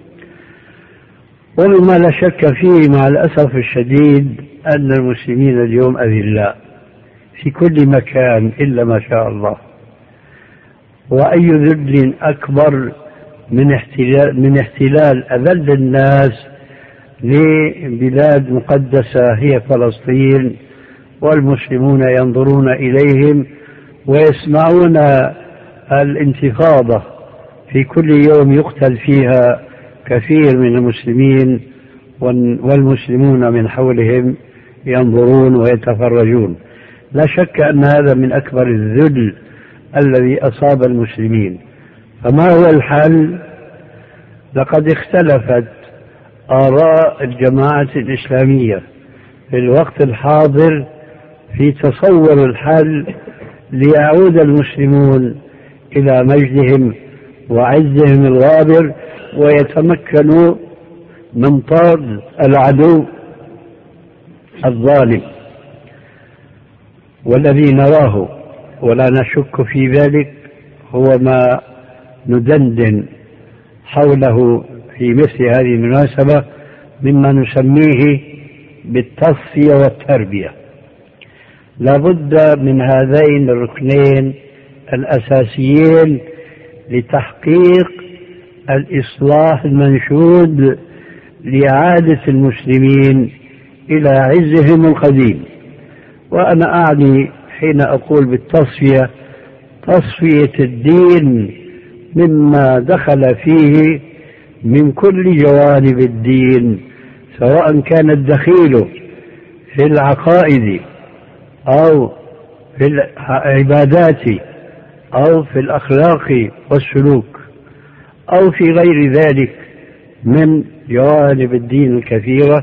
ومما لا شك فيه مع الأسف الشديد أن المسلمين اليوم أذلاء في كل مكان إلا ما شاء الله. وأي ذل أكبر من احتلال, من احتلال أذل الناس لبلاد مقدسة هي فلسطين، والمسلمون ينظرون إليهم ويسمعون الانتفاضة في كل يوم يقتل فيها كثير من المسلمين، والمسلمون من حولهم ينظرون ويتفرجون. لا شك أن هذا من أكبر الذل الذي أصاب المسلمين. فما هو الحل؟ لقد اختلفت آراء الجماعة الإسلامية في الوقت الحاضر في تصور الحل ليعود المسلمون إلى مجدهم وعزهم الغابر ويتمكنوا من طرد العدو الظالم. والذي نراه ولا نشك في ذلك هو ما ندندن حوله في مثل هذه المناسبة مما نسميه بالتصفية والتربية. لا بد من هذين الركنين الأساسيين لتحقيق الإصلاح المنشود لإعادة المسلمين إلى عزهم القديم. وأنا أعني حين أقول بالتصفية تصفية الدين مما دخل فيه من كل جوانب الدين، سواء كان الدخيل في العقائد أو في العبادات أو في الأخلاق والسلوك أو في غير ذلك من جوانب الدين الكثيرة.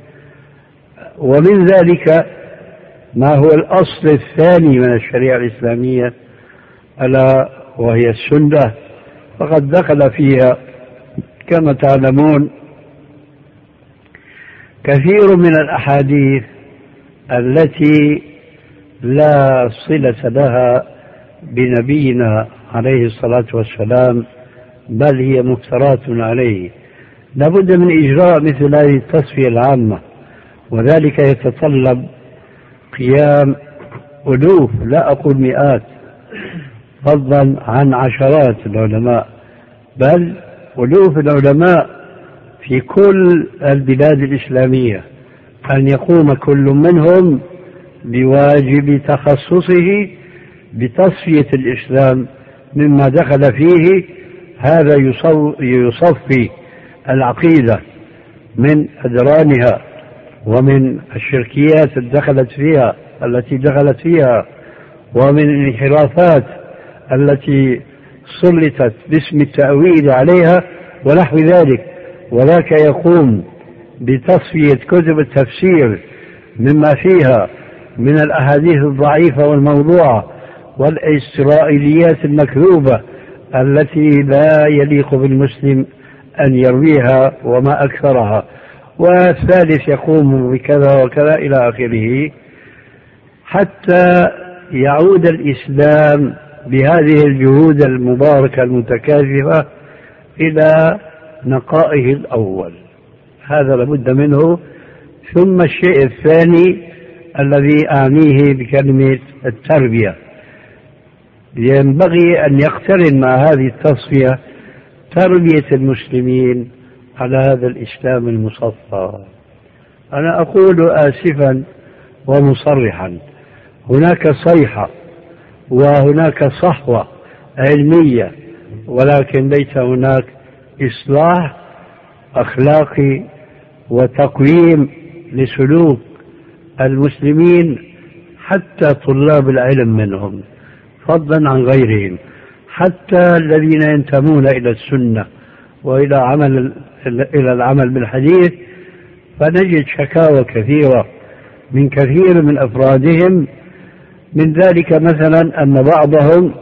ومن ذلك ما هو الأصل الثاني من الشريعة الإسلامية ألا وهي السنة، فقد دخل فيها كما تعلمون كثير من الأحاديث التي لا صلة لها بنبينا عليه الصلاة والسلام، بل هي مفترات عليه. لابد من إجراء مثل هذه التصفية العامة، وذلك يتطلب قيام ألوف لا أقول مئات فضلا عن عشرات العلماء، بل ألوف العلماء في كل البلاد الإسلامية، أن يقوم كل منهم بواجب تخصصه بتصفية الإسلام مما دخل فيه. هذا يصفي العقيدة من أدرانها ومن الشركيات دخلت فيها التي دخلت فيها ومن الانحرافات التي سلطت باسم التأويل عليها ونحو ذلك. وذاك يقوم بتصفية كتب التفسير مما فيها من الأحاديث الضعيفة والموضوعة والإسرائيليات المكذوبة التي لا يليق بالمسلم أن يرويها وما أكثرها. والثالث يقوم بكذا وكذا إلى آخره، حتى يعود الإسلام بهذه الجهود المباركة المتكاثفة إلى نقائه الأول. هذا لابد منه. ثم الشيء الثاني الذي أعنيه بكلمة التربية، ينبغي أن يقترن مع هذه التصفية تربية المسلمين على هذا الإسلام المصفى. أنا أقول آسفا ومصرحا، هناك صيحة وهناك صحوة علمية، ولكن ليس هناك إصلاح أخلاقي وتقويم لسلوك المسلمين حتى طلاب العلم منهم فضلا عن غيرهم، حتى الذين ينتمون إلى السنة وإلى عمل إلى العمل بالحديث. فنجد شكاوى كثيرة من كثير من أفرادهم. من ذلك مثلا أن بعضهم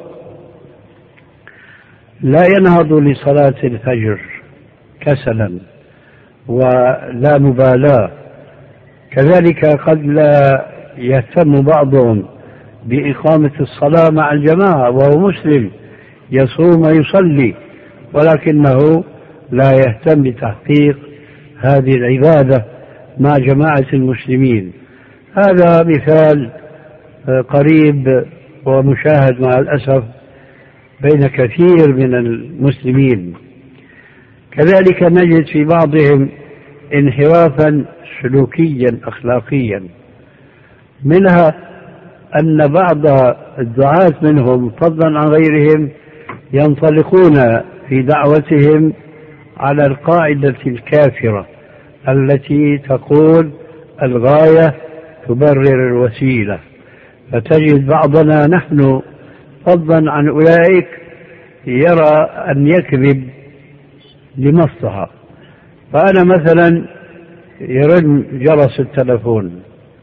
لا ينهض لصلاة الفجر كسلا ولا مبالاة. كذلك قد لا يهتم بعضهم بإقامة الصلاة مع الجماعة وهو مسلم، يصوم ويصلي، ولكنه لا يهتم بتحقيق هذه العبادة مع جماعة المسلمين. هذا مثال قريب ومشاهد مع الأسف بين كثير من المسلمين. كذلك نجد في بعضهم انحرافا سلوكيا أخلاقيا، منها أن بعض الدعاة منهم فضلا عن غيرهم ينطلقون في دعوتهم على القاعدة الكافرة التي تقول الغاية تبرر الوسيلة، فتجد بعضنا نحن فضلا عن أولئك يرى أن يكذب لمصلحة. فأنا مثلا يرن جرس التلفون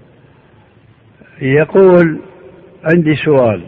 يقول عندي سؤال،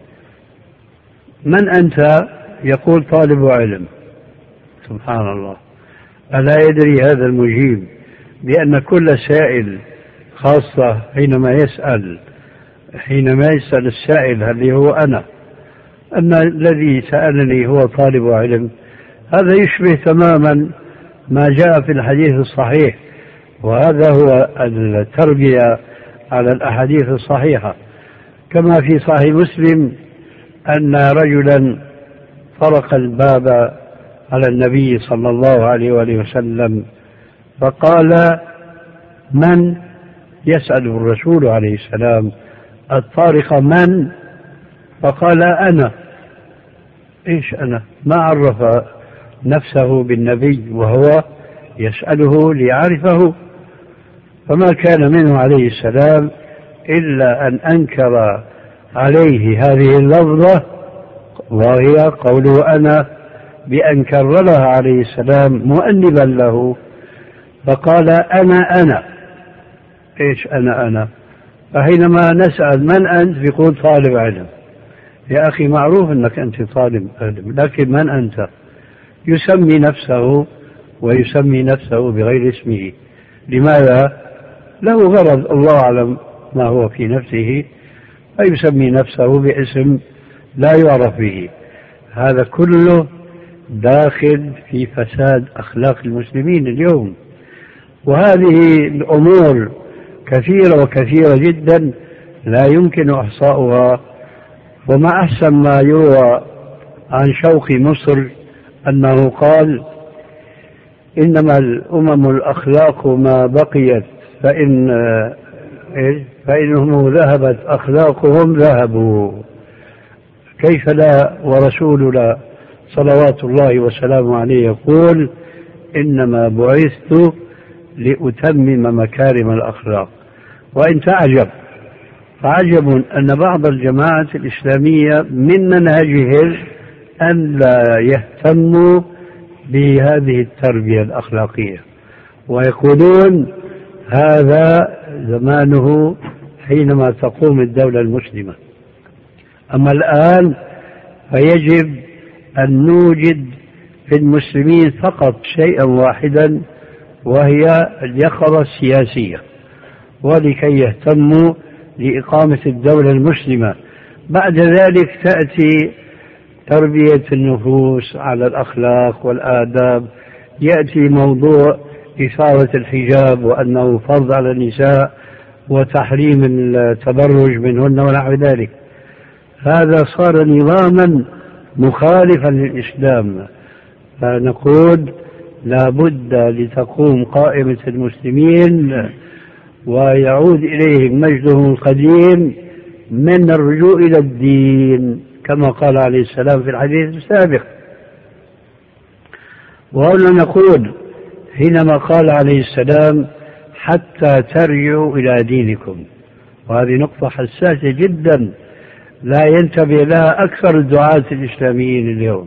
من أنت؟ يقول طالب علم. سبحان الله، ألا يدري هذا المجيب بأن كل سائل، خاصة حينما يسأل حينما يسأل السائل هل هو أنا، أن الذي سألني هو طالب علم، هذا يشبه تماما ما جاء في الحديث الصحيح، وهذا هو التربية على الأحاديث الصحيحة. كما في صحيح مسلم أن رجلا طرق الباب على النبي صلى الله عليه وآله وسلم فقال من؟ يسأل الرسول عليه السلام الطارق من؟ فقال أنا. إيش أنا؟ ما عرف نفسه بالنبي وهو يسأله ليعرفه. فما كان منه عليه السلام إلا أن أنكر عليه هذه اللفظة وهي قوله أنا، بأن كررها عليه السلام مؤنبا له فقال أنا أنا. إيش أنا أنا؟ فحينما نسأل من أنت يقول طالب علم. يا أخي معروف أنك أنت طالب علم، لكن من أنت؟ يسمي نفسه ويسمي نفسه بغير اسمه. لماذا؟ له غرض الله أعلم ما هو في نفسه، فيسمي نفسه باسم لا يعرف به. هذا كله داخل في فساد أخلاق المسلمين اليوم، وهذه الأمور كثيرة وكثيرة جدا لا يمكن إحصاؤها. وما أحسن ما يروى عن شوقي مصر أنه قال إنما الأمم الأخلاق ما بقيت، فإن فإنهم ذهبت أخلاقهم ذهبوا. كيف لا ورسولنا صلوات الله وسلامه عليه يقول إنما بعثت لأتمم مكارم الأخلاق. وإن تعجب فعجب أن بعض الجماعات الإسلامية من منهجهم أن لا يهتموا بهذه التربية الأخلاقية، ويقولون هذا زمانه حينما تقوم الدولة المسلمة. أما الآن فيجب أن نوجد في المسلمين فقط شيئا واحدا، وهي اليقظة السياسية، ولكي يهتموا لإقامة الدولة المسلمة. بعد ذلك تأتي تربية النفوس على الأخلاق والآداب، يأتي موضوع إثارة الحجاب وأنه فرض على النساء وتحريم التبرج منهن ونحو ذلك. هذا صار نظاما مخالفا للإسلام. فنقول لا بد لتقوم قائمة المسلمين ويعود إليهم مجدهم القديم من الرجوع إلى الدين كما قال عليه السلام في الحديث السابق. وهنا نقول حينما قال عليه السلام حتى ترجعوا إلى دينكم، وهذه نقطة حساسة جدا لا ينتبه لها أكثر الدعاة الإسلاميين اليوم.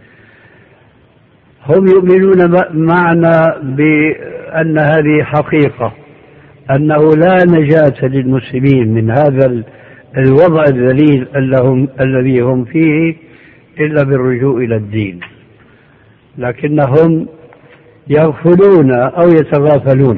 هم يؤمنون معنا بأن هذه حقيقة، أنه لا نجاة للمسلمين من هذا الوضع الذليل الذي هم فيه إلا بالرجوع إلى الدين، لكنهم يغفلون أو يتغافلون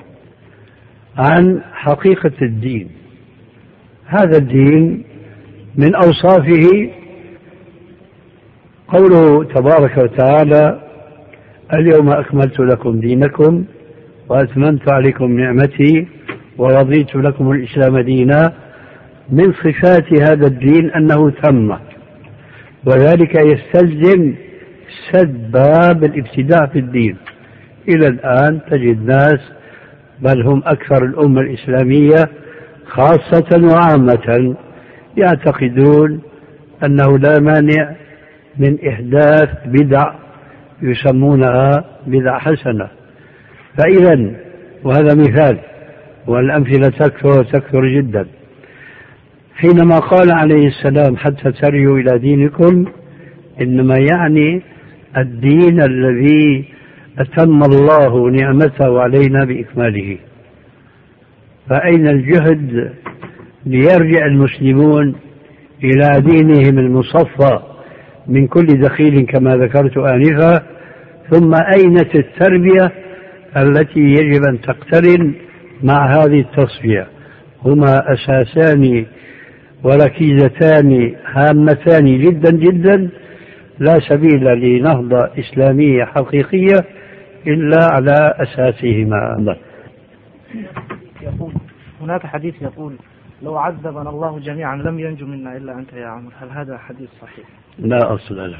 عن حقيقة الدين. هذا الدين من أوصافه قوله تبارك وتعالى: اليوم أكملت لكم دينكم وأتممت عليكم نعمتي ورضيت لكم الإسلام دينا، من صفات هذا الدين أنه تم، وذلك يستلزم سد باب الابتداع في الدين. إلى الآن تجد ناس، بل هم أكثر الأمة الإسلامية خاصة وعامة، يعتقدون أنه لا مانع من إحداث بدع يسمونها بدع حسنة. فإذا، وهذا مثال، والأمثلة تكثر تكثر جدا، حينما قال عليه السلام: حتى ترجعوا إلى دينكم، إنما يعني الدين الذي أتم الله نعمته علينا بإكماله. فأين الجهد ليرجع المسلمون إلى دينهم المصفى من كل دخيل كما ذكرت آنفا؟ ثم أين التربية التي يجب أن تقترن مع هذه التصفية؟ هما أساسان وركيزتان هامتان جدا جدا، لا سبيل لنهضة إسلامية حقيقية إلا على أساسهما. يقول هناك حديث يقول: لو عذبنا الله جميعا لم ينجو منا إلا أنت يا عمر، هل هذا حديث صحيح؟ لا أصل له.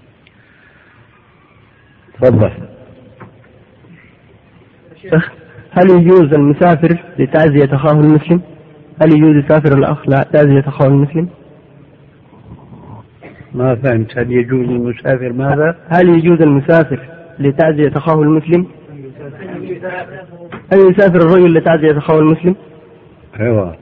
تفضل. هل يجوز المسافر لتعزية أخاه المسلم؟ هل يجوز يسافر الأخ لتعزية أخاه المسلم؟ ما فهمت. هل يجوز المسافر ماذا؟ هل يجوز المسافر لتعزية أخاه المسلم؟ هل يسافر الرجل لتعزية أخاه المسلم؟ أيوة.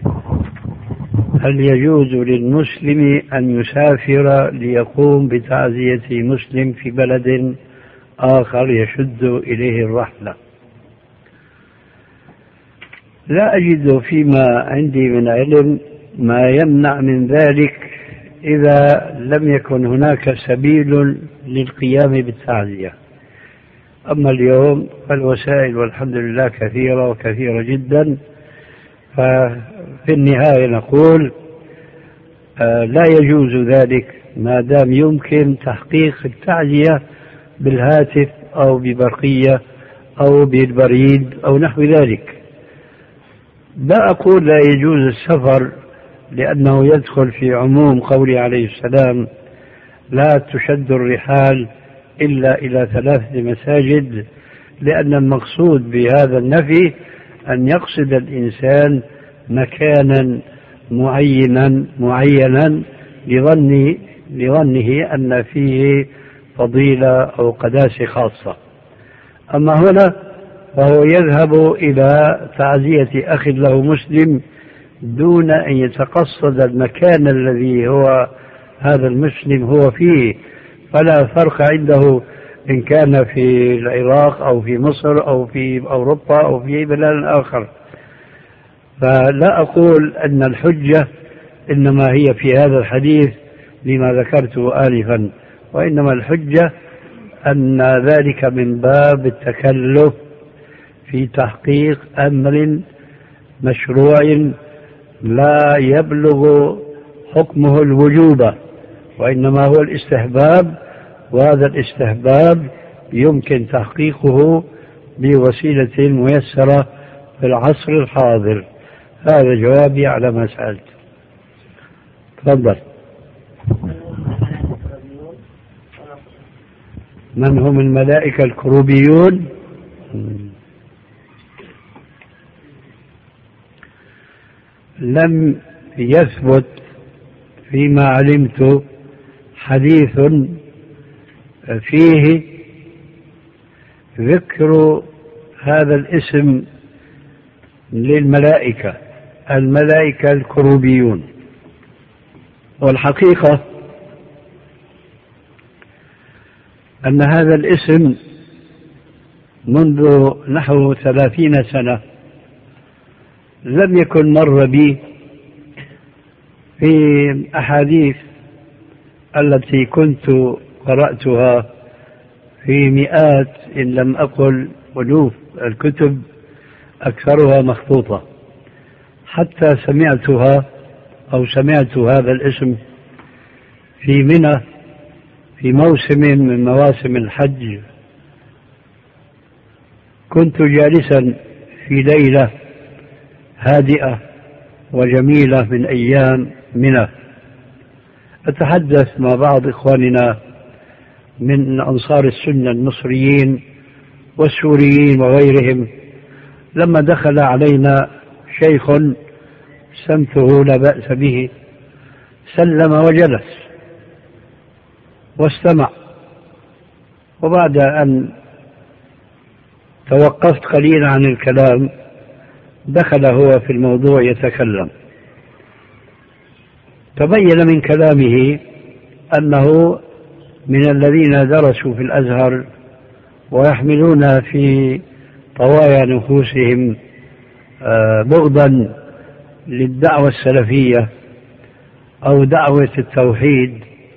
هل يجوز للمسلم أن يسافر ليقوم بتعزية مسلم في بلد آخر يشد إليه الرحلة؟ لا أجد فيما عندي من علم ما يمنع من ذلك إذا لم يكن هناك سبيل للقيام بالتعزية. أما اليوم فالوسائل والحمد لله كثيرة وكثيرة جدا، ففي النهاية نقول آه لا يجوز ذلك ما دام يمكن تحقيق التعزية بالهاتف أو ببرقية أو بالبريد أو نحو ذلك. لا أقول لا يجوز السفر، لأنه يدخل في عموم قوله عليه السلام: لا تشد الرحال إلا إلى ثلاثة مساجد، لأن المقصود بهذا النفي أن يقصد الإنسان مكانا معينا معينا لظنه, لظنه أن فيه فضيلة أو قداسة خاصة. أما هنا فهو يذهب إلى تعزية أخ له مسلم دون أن يتقصد المكان الذي هو هذا المسلم هو فيه، فلا فرق عنده إن كان في العراق أو في مصر أو في أوروبا أو في بلاد آخر. فلا أقول أن الحجة إنما هي في هذا الحديث لما ذكرته آنفا، وإنما الحجة أن ذلك من باب التكلف في تحقيق أمر مشروع لا يبلغ حكمه الوجوب، وإنما هو الاستحباب، وهذا الاستحباب يمكن تحقيقه بوسيلة ميسرة في العصر الحاضر. هذا جوابي على ما سألت. تفضل. من هم الملائكة الكروبيون؟ لم يثبت فيما علمت حديث فيه ذكر هذا الاسم للملائكة، الملائكة الكروبيون. والحقيقة أن هذا الاسم منذ نحو ثلاثين سنة لم يكن مر بي في أحاديث التي كنت قرأتها في مئات إن لم أقل ألوف الكتب أكثرها مخطوطة، حتى سمعتها أو سمعت هذا الاسم في منى في موسم من مواسم الحج كنت جالسا في ليلة هادئة وجميلة من أيام منى، أتحدث مع بعض إخواننا من أنصار السنة المصريين والسوريين وغيرهم، لما دخل علينا شيخ سمته لا بأس به، سلم وجلس واستمع، وبعد أن توقفت قليلا عن الكلام دخل هو في الموضوع يتكلم. تبين من كلامه أنه من الذين درسوا في الأزهر ويحملون في طوايا نفوسهم بغضا للدعوة السلفية أو دعوة التوحيد،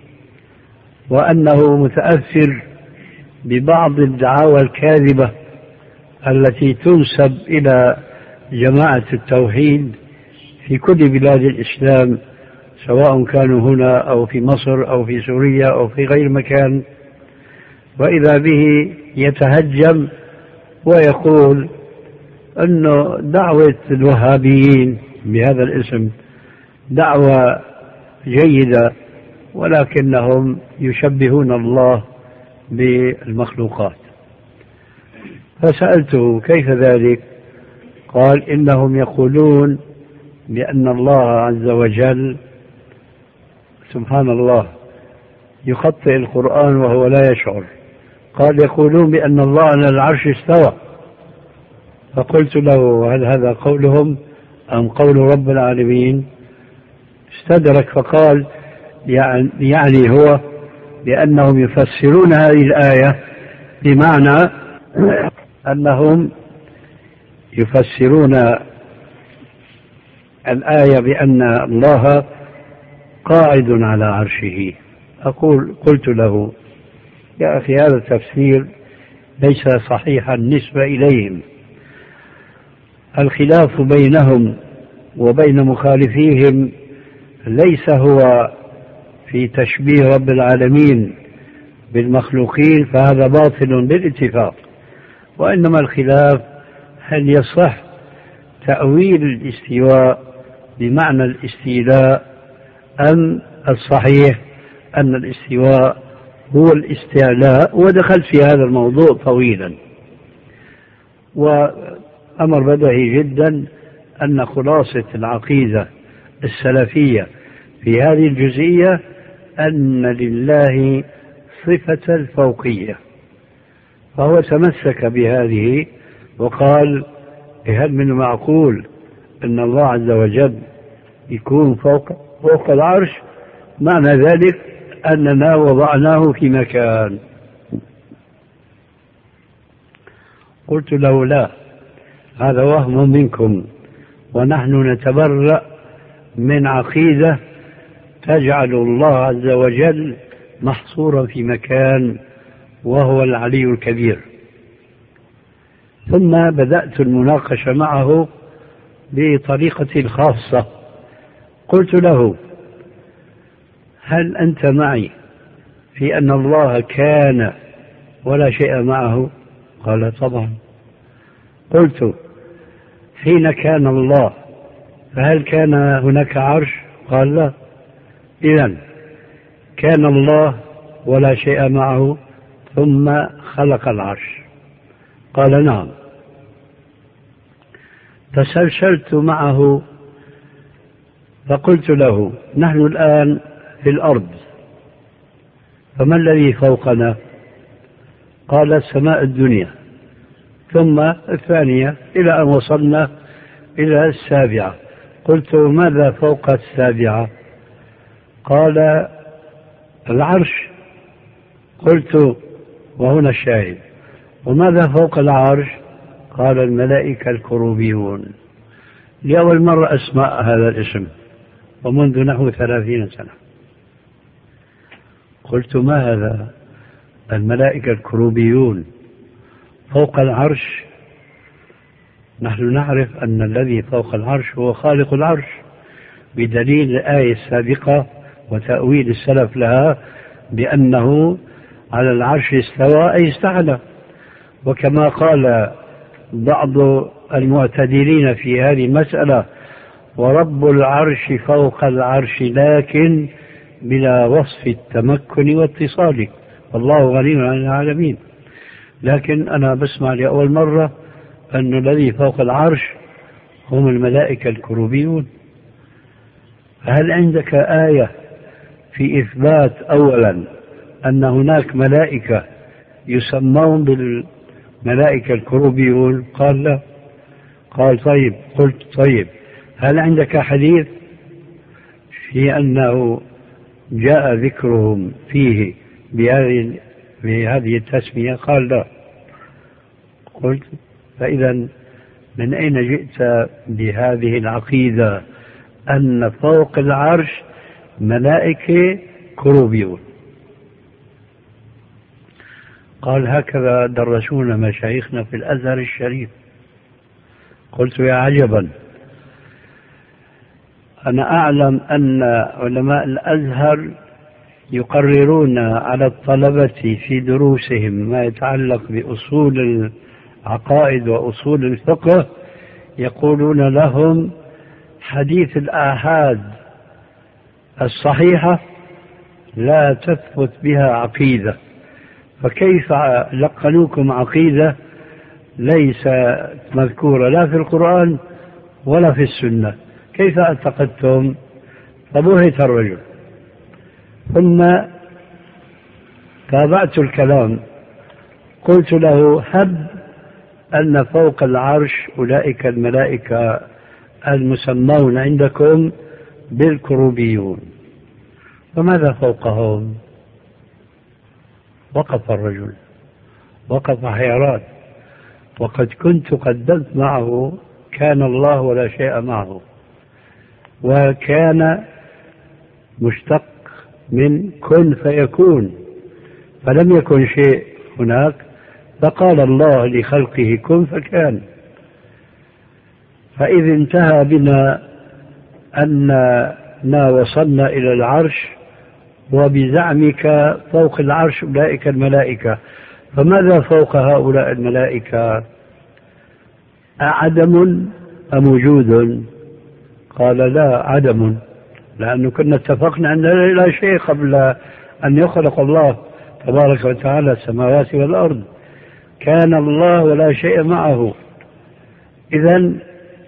وأنه متأثر ببعض الدعاوى الكاذبة التي تنسب إلى جماعة التوحيد في كل بلاد الإسلام، سواء كانوا هنا أو في مصر أو في سوريا أو في غير مكان، وإذا به يتهجم ويقول أن دعوة الوهابيين بهذا الاسم دعوة جيدة، ولكنهم يشبهون الله بالمخلوقات. فسألته كيف ذلك؟ قال إنهم يقولون بأن الله عز وجل سبحان الله يخطئ القرآن وهو لا يشعر. قال يقولون بأن الله على العرش استوى. فقلت له هل هذا قولهم أم قول رب العالمين؟ استدرك فقال يعني هو بأنهم يفسرون هذه الآية بمعنى أنهم يفسرون الآية بأن الله قاعد على عرشه. أقول قلت له يا أخي هذا التفسير ليس صحيحا بالنسبة إليهم، الخلاف بينهم وبين مخالفيهم ليس هو في تشبيه رب العالمين بالمخلوقين، فهذا باطل بالاتفاق، وإنما الخلاف هل يصح تأويل الاستواء بمعنى الاستيلاء أم الصحيح أن الاستواء هو الاستعلاء. ودخلت في هذا الموضوع طويلا، وأمر بديهي جدا أن خلاصة العقيدة السلفية في هذه الجزئية أن لله صفة الفوقية، فهو تمسك بهذه وقال هل من معقول أن الله عز وجل يكون فوق فوق العرش؟ معنى ذلك أننا وضعناه في مكان. قلت له لا، هذا وهم منكم، ونحن نتبرأ من عقيدة تجعل الله عز وجل محصورا في مكان وهو العلي الكبير. ثم بدأت المناقشة معه بطريقتي الخاصة. قلت له هل أنت معي في أن الله كان ولا شيء معه؟ قال طبعا. قلت حين كان الله فهل كان هناك عرش؟ قال لا. إذن كان الله ولا شيء معه ثم خلق العرش؟ قال نعم. تسلسلت معه فقلت له نحن الآن في الأرض، فما الذي فوقنا؟ قال السماء الدنيا ثم الثانية إلى أن وصلنا إلى السابعة. قلت ماذا فوق السابعة؟ قال العرش. قلت وهنا الشاهد، وماذا فوق العرش؟ قال الملائكة الكروبيون. لأول مرة أسمع هذا الاسم ومنذ نحو ثلاثين سنة. قلت ما هذا؟ الملائكة الكروبيون فوق العرش؟ نحن نعرف أن الذي فوق العرش هو خالق العرش بدليل الآية السابقة وتأويل السلف لها بأنه على العرش استوى أي استعلى. وكما قال بعض المعتدلين في هذه المسألة: ورب العرش فوق العرش لكن بلا وصف التمكن واتصال، والله غني عن العالمين. لكن أنا بسمع لأول مرة أن الذي فوق العرش هم الملائكة الكروبيون. هل عندك آية في إثبات أولا أن هناك ملائكة يسمون بالملائكة الكروبيون؟ قال لا. قال طيب. قلت طيب هل عندك حديث في أنه جاء ذكرهم فيه بهذه بهذه التسمية؟ قال لا. قلت فإذا من أين جئت بهذه العقيدة أن فوق العرش ملائكة كروبيون؟ قال هكذا درسونا مشايخنا في الأزهر الشريف. قلت يا عجبا، أنا أعلم أن علماء الأزهر يقررون على الطلبة في دروسهم ما يتعلق بأصول العقائد وأصول الفقه، يقولون لهم حديث الآحاد الصحيحة لا تثبت بها عقيدة، فكيف لقنوكم عقيدة ليس مذكورة لا في القرآن ولا في السنة؟ كيف اعتقدتم؟ فبهت الرجل. ثم تابعت الكلام، قلت له هب أن فوق العرش أولئك الملائكة المسمون عندكم بالكروبيون، فماذا فوقهم؟ وقف الرجل، وقف حيران. وقد كنت قدمت معه كان الله ولا شيء معه، وكان مشتق من كن فيكون، فلم يكن شيء هناك فقال الله لخلقه كن فكان. فإذ انتهى بنا أننا وصلنا إلى العرش وبزعمك فوق العرش أولئك الملائكة، فماذا فوق هؤلاء الملائكة؟ أعدم أم وجود؟ قال لا، عدم، لأنه كنا اتفقنا أن لا شيء قبل أن يخلق الله تبارك وتعالى السماوات والأرض، كان الله ولا شيء معه. إذن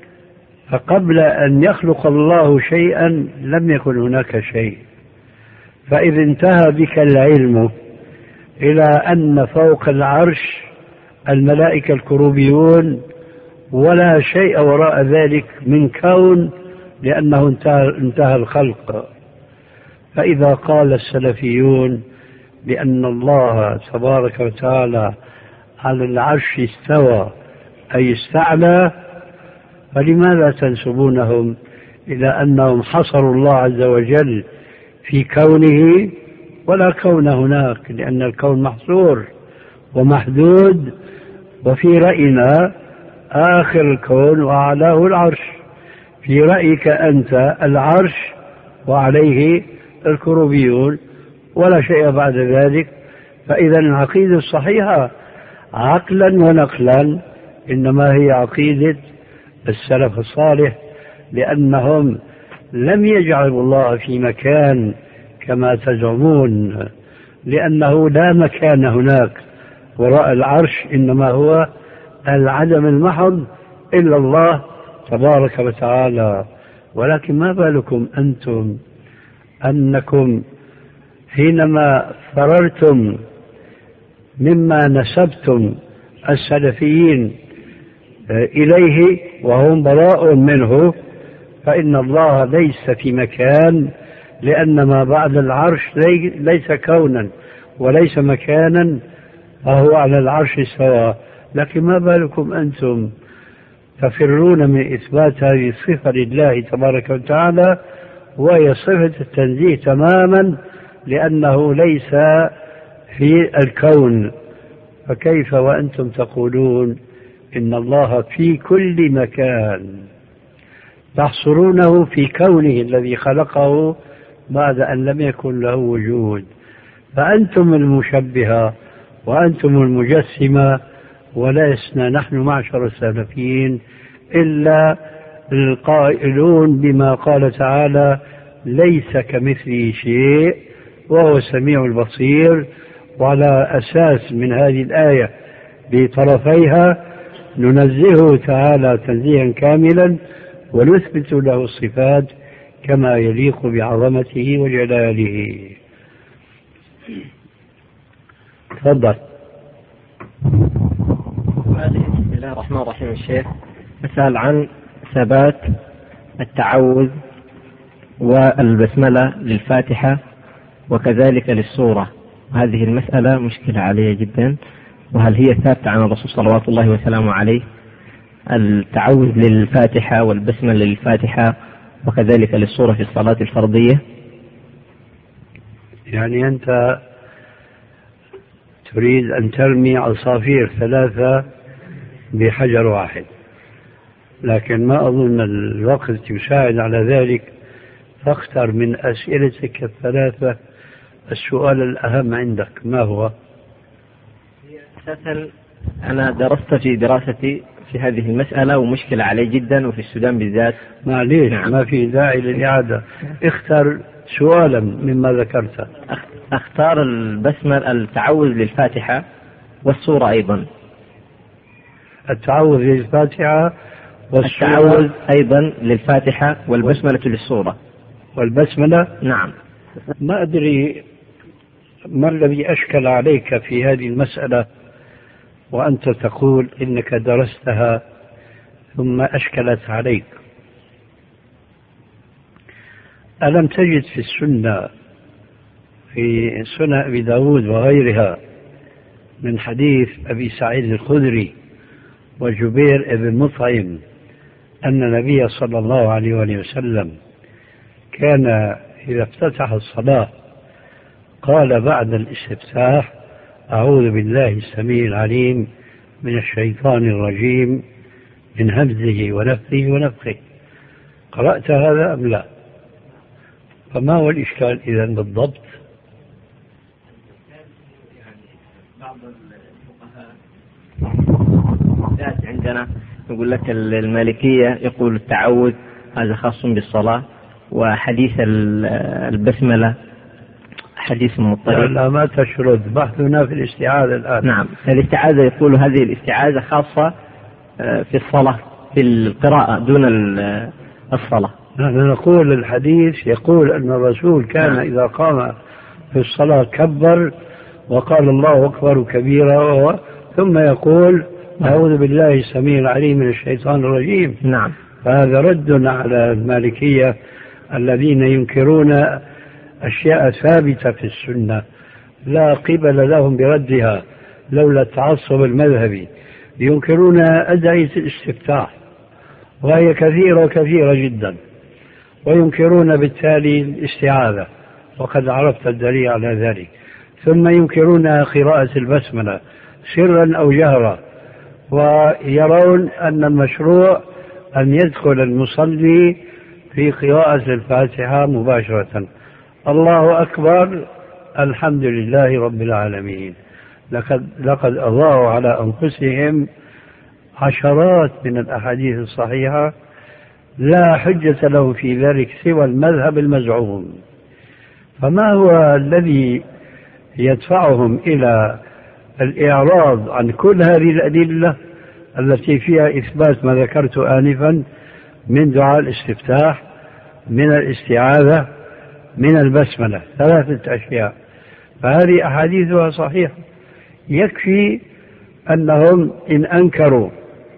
فقبل أن يخلق الله شيئا لم يكن هناك شيء. فإذا انتهى بك العلم إلى أن فوق العرش الملائكة الكروبيون ولا شيء وراء ذلك من كون، لأنه انتهى, انتهى الخلق. فإذا قال السلفيون بأن الله تبارك وتعالى على العرش استوى أي استعلى، فلماذا تنسبونهم إلى أنهم حصروا الله عز وجل في كونه ولا كون هناك؟ لأن الكون محصور ومحدود، وفي رأينا آخر الكون وأعلاه العرش، في رأيك أنت العرش وعليه الكروبيون ولا شيء بعد ذلك. فإذا العقيدة الصحيحة عقلا ونقلا إنما هي عقيدة السلف الصالح، لأنهم لم يجعلوا الله في مكان كما تزعمون، لأنه لا مكان هناك وراء العرش، إنما هو العدم المحض إلا الله تبارك وتعالى. ولكن ما بالكم أنتم أنكم حينما فررتم مما نسبتم السلفيين إليه وهم براء منه، فإن الله ليس في مكان، لأن ما بعد العرش ليس كونا وليس مكانا، فهو على العرش سواء. لكن ما بالكم أنتم تفرون من إثبات هذه الصفة لله تبارك وتعالى، وهي صفة التنزيه تماما، لأنه ليس في الكون. فكيف وأنتم تقولون إن الله في كل مكان، تحصرونه في كونه الذي خلقه بعد أن لم يكن له وجود؟ فأنتم المشبهة وأنتم المجسمة، ولسنا نحن معشر السلفيين إلا القائلون بما قال تعالى: ليس كمثله شيء وهو السميع البصير. وعلى أساس من هذه الآية بطرفيها ننزهه تعالى تنزيها كاملا ونثبت له الصفات كما يليق بعظمته وجلاله. تفضل. بسم الله الرحمن الرحيم. الشيخ أسأل عن ثبات التعوذ والبسملة للفاتحة وكذلك للسورة. هذه المسألة مشكلة علي جدا، وهل هي ثابتة عن الرسول صلوات الله وسلامه عليه؟ التعوذ للفاتحة والبسملة للفاتحة وكذلك للسورة في الصلاة الفرضية. يعني أنت تريد أن ترمي عصافير ثلاثة بحجر واحد، لكن ما أظن الوقت يساعد على ذلك، فاختر من أسئلتك الثلاثة السؤال الأهم عندك. ما هو؟ أساسا أنا درست في دراستي في هذه المسألة ومشكلة علي جدا، وفي السودان بالذات. معليش، نعم. ما في داعي للإعادة. اختر سؤالا مما ذكرت. اختار البسمة التعوذ للفاتحة والسورة أيضا. التعوذ للفاتحة والسورة. التعوذ أيضا للفاتحة والبسملة للسورة. والبسملة؟ نعم. ما أدري ما الذي أشكل عليك في هذه المسألة وأنت تقول إنك درستها ثم أشكلت عليك. ألم تجد في السنة في سنن أبي داود وغيرها من حديث أبي سعيد الخدري وجبير بن مطعم أن النبي صلى الله عليه وسلم كان إذا افتتح الصلاة قال بعد الاستفتاح: أعوذ بالله السميع العليم من الشيطان الرجيم من همزه ونفثه ونفخه. قرأت هذا أم لا؟ فما هو الإشكال إذن بالضبط؟ بعض الفقهاء عندنا يقول لك المالكية يقول التعوذ هذا خاص بالصلاة، وحديث البسملة حديث مضطرب. لا ما تشرد، بحثنا في الاستعاذة الآن. نعم، الاستعاذة يقول هذه الاستعاذة خاصة في الصلاة في القراءة دون الصلاة. نحن نقول الحديث يقول أن الرسول كان نعم. إذا قام في الصلاة كبر وقال الله أكبر كبيرا ثم يقول: أعوذ بالله السميع العليم من الشيطان الرجيم. نعم. فهذا رد على المالكية الذين ينكرون أشياء ثابتة في السنة لا قبل لهم بردها لولا التعصب المذهبي. ينكرون أدعية الاستفتاح وهي كثيرة وكثيرة جدا، وينكرون بالتالي الاستعاذة وقد عرفت الدليل على ذلك. ثم ينكرون قراءة البسملة سرا أو جهرا، ويرون أن المشروع أن يدخل المصلي في قراءة الفاتحة مباشرة. الله أكبر، الحمد لله رب العالمين. لقد, لقد أضاعوا على أنفسهم عشرات من الأحاديث الصحيحة لا حجة له في ذلك سوى المذهب المزعوم. فما هو الذي يدفعهم إلى الإعراض عن كل هذه الأدلة التي فيها إثبات ما ذكرت آنفا من دعاء الاستفتاح، من الاستعاذة، من البسملة، ثلاثة أشياء. فهذه أحاديثها صحيحة. يكفي أنهم إن أنكروا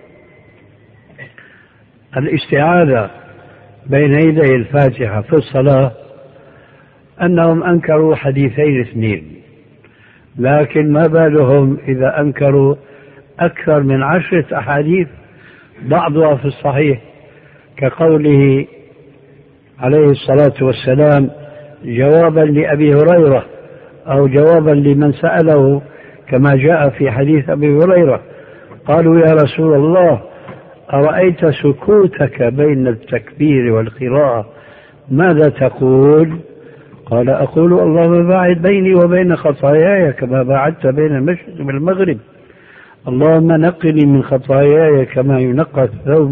الاستعاذة بين يدي الفاتحة في الصلاة أنهم أنكروا حديثين اثنين، لكن ما بالهم إذا أنكروا أكثر من عشرة أحاديث بعضها في الصحيح، كقوله عليه الصلاة والسلام جوابا لأبي هريرة أو جوابا لمن سأله كما جاء في حديث أبي هريرة: قالوا يا رسول الله أرأيت سكوتك بين التكبير والقراءة ماذا تقول؟ قال أقول اللهم باعد بيني وبين خطاياي كما باعدت بين المشرق والمغرب، اللهم نقني من خطاياي كما ينقى الثوب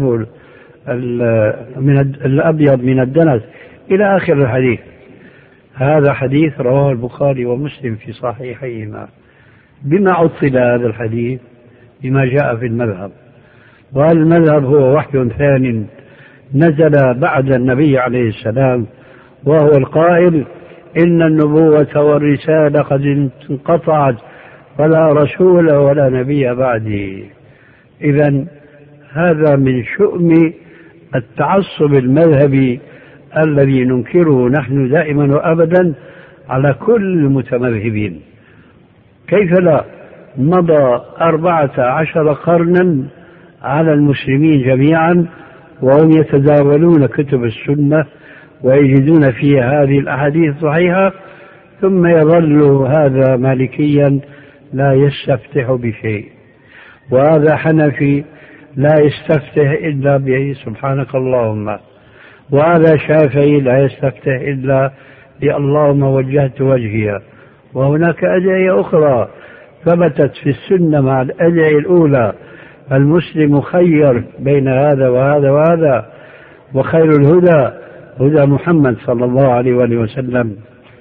من الأبيض من الدنس، إلى آخر الحديث. هذا حديث رواه البخاري ومسلم في صحيحيهما. بما عطل هذا الحديث؟ بما جاء في المذهب، والمذهب هو وحي ثان نزل بعد النبي عليه السلام، وهو القائل إن النبوة والرسالة قد انقطعت فلا رسول ولا نبي بعدي. إذن هذا من شؤم التعصب المذهبي الذي ننكره نحن دائما وأبدا على كل المتمذهبين. كيف لا؟ مضى أربعة عشر قرنا على المسلمين جميعا وهم يتداولون كتب السنة ويجدون فيها هذه الأحاديث الصحيحة، ثم يظل هذا مالكيا لا يستفتح بشيء، وهذا حنفي لا يستفتح إلا به سبحانك اللهم، وهذا شافعي لا يستفتح إلا اللهم وجهت وجهي. وهناك أدعية أخرى ثبتت في السنة مع الأدعية الأولى، المسلم خير بين هذا وهذا وهذا، وخير الهدى هدى محمد صلى الله عليه وآله وسلم.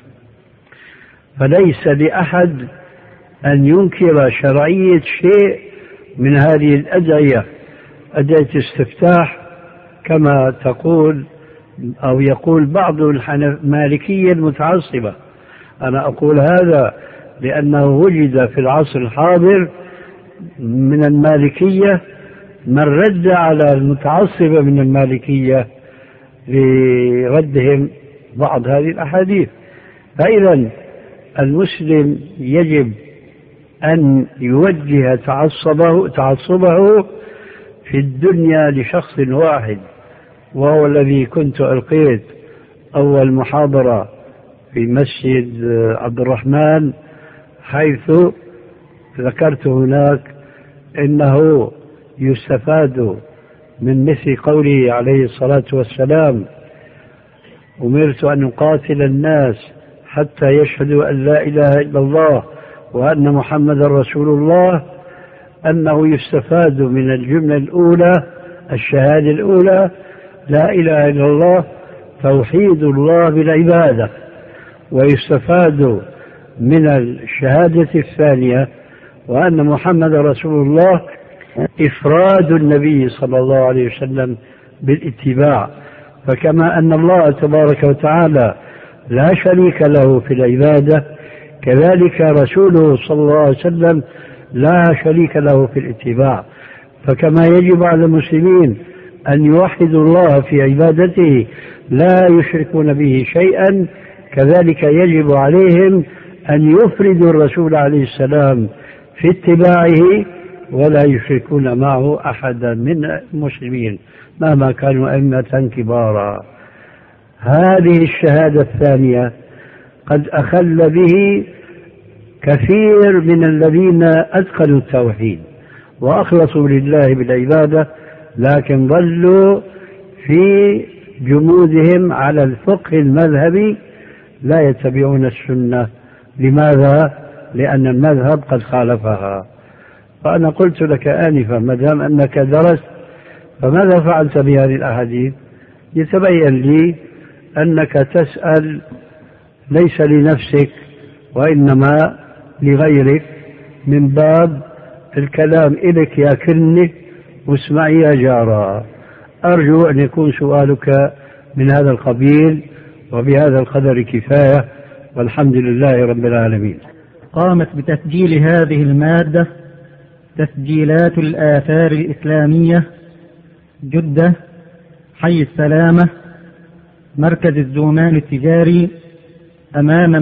فليس لأحد أن ينكر شرعية شيء من هذه الأدعية، أدعية استفتاح كما تقول أو يقول بعض المالكية المتعصبة. أنا أقول هذا لأنه وجد في العصر الحاضر من المالكية من رد على المتعصبة من المالكية لردهم بعض هذه الأحاديث. فإذا المسلم يجب أن يوجه تعصبه, تعصبه في الدنيا لشخص واحد، وهو الذي كنت ألقيت أول محاضرة في مسجد عبد الرحمن، حيث ذكرت هناك إنه يستفاد من مثل قوله عليه الصلاة والسلام: أمرت أن أقاتل الناس حتى يشهدوا أن لا إله إلا الله وأن محمد رسول الله، أنه يستفاد من الجملة الأولى الشهادة الأولى لا إله إلا الله توحيد الله بالعبادة، ويستفاد من الشهادة الثانية وأن محمد رسول الله إفراد النبي صلى الله عليه وسلم بالاتباع. فكما أن الله تبارك وتعالى لا شريك له في العبادة، كذلك رسوله صلى الله عليه وسلم لا شريك له في الاتباع. فكما يجب على المسلمين أن يوحدوا الله في عبادته لا يشركون به شيئا، كذلك يجب عليهم أن يفردوا الرسول عليه السلام في اتباعه ولا يشركون معه أحدا من المسلمين مهما كانوا أئمة كبارا. هذه الشهادة الثانية قد أخل به كثير من الذين أتقنوا التوحيد وأخلصوا لله بالعبادة، لكن ظلوا في جمودهم على الفقه المذهبي لا يتبعون السنة. لماذا؟ لأن المذهب قد خالفها. فأنا قلت لك آنفا ما دام أنك درست فماذا فعلت بهذه الأحاديث؟ يتبين لي أنك تسأل ليس لنفسك وإنما لغيرك من باب الكلام إليك يا كني واسمعي يا جارة. أرجو أن يكون سؤالك من هذا القبيل، وبهذا القدر كفاية، والحمد لله رب العالمين. قامت بتسجيل هذه المادة تسجيلات الآثار الإسلامية، جدة، حي السلامة، مركز الزومان التجاري، أمام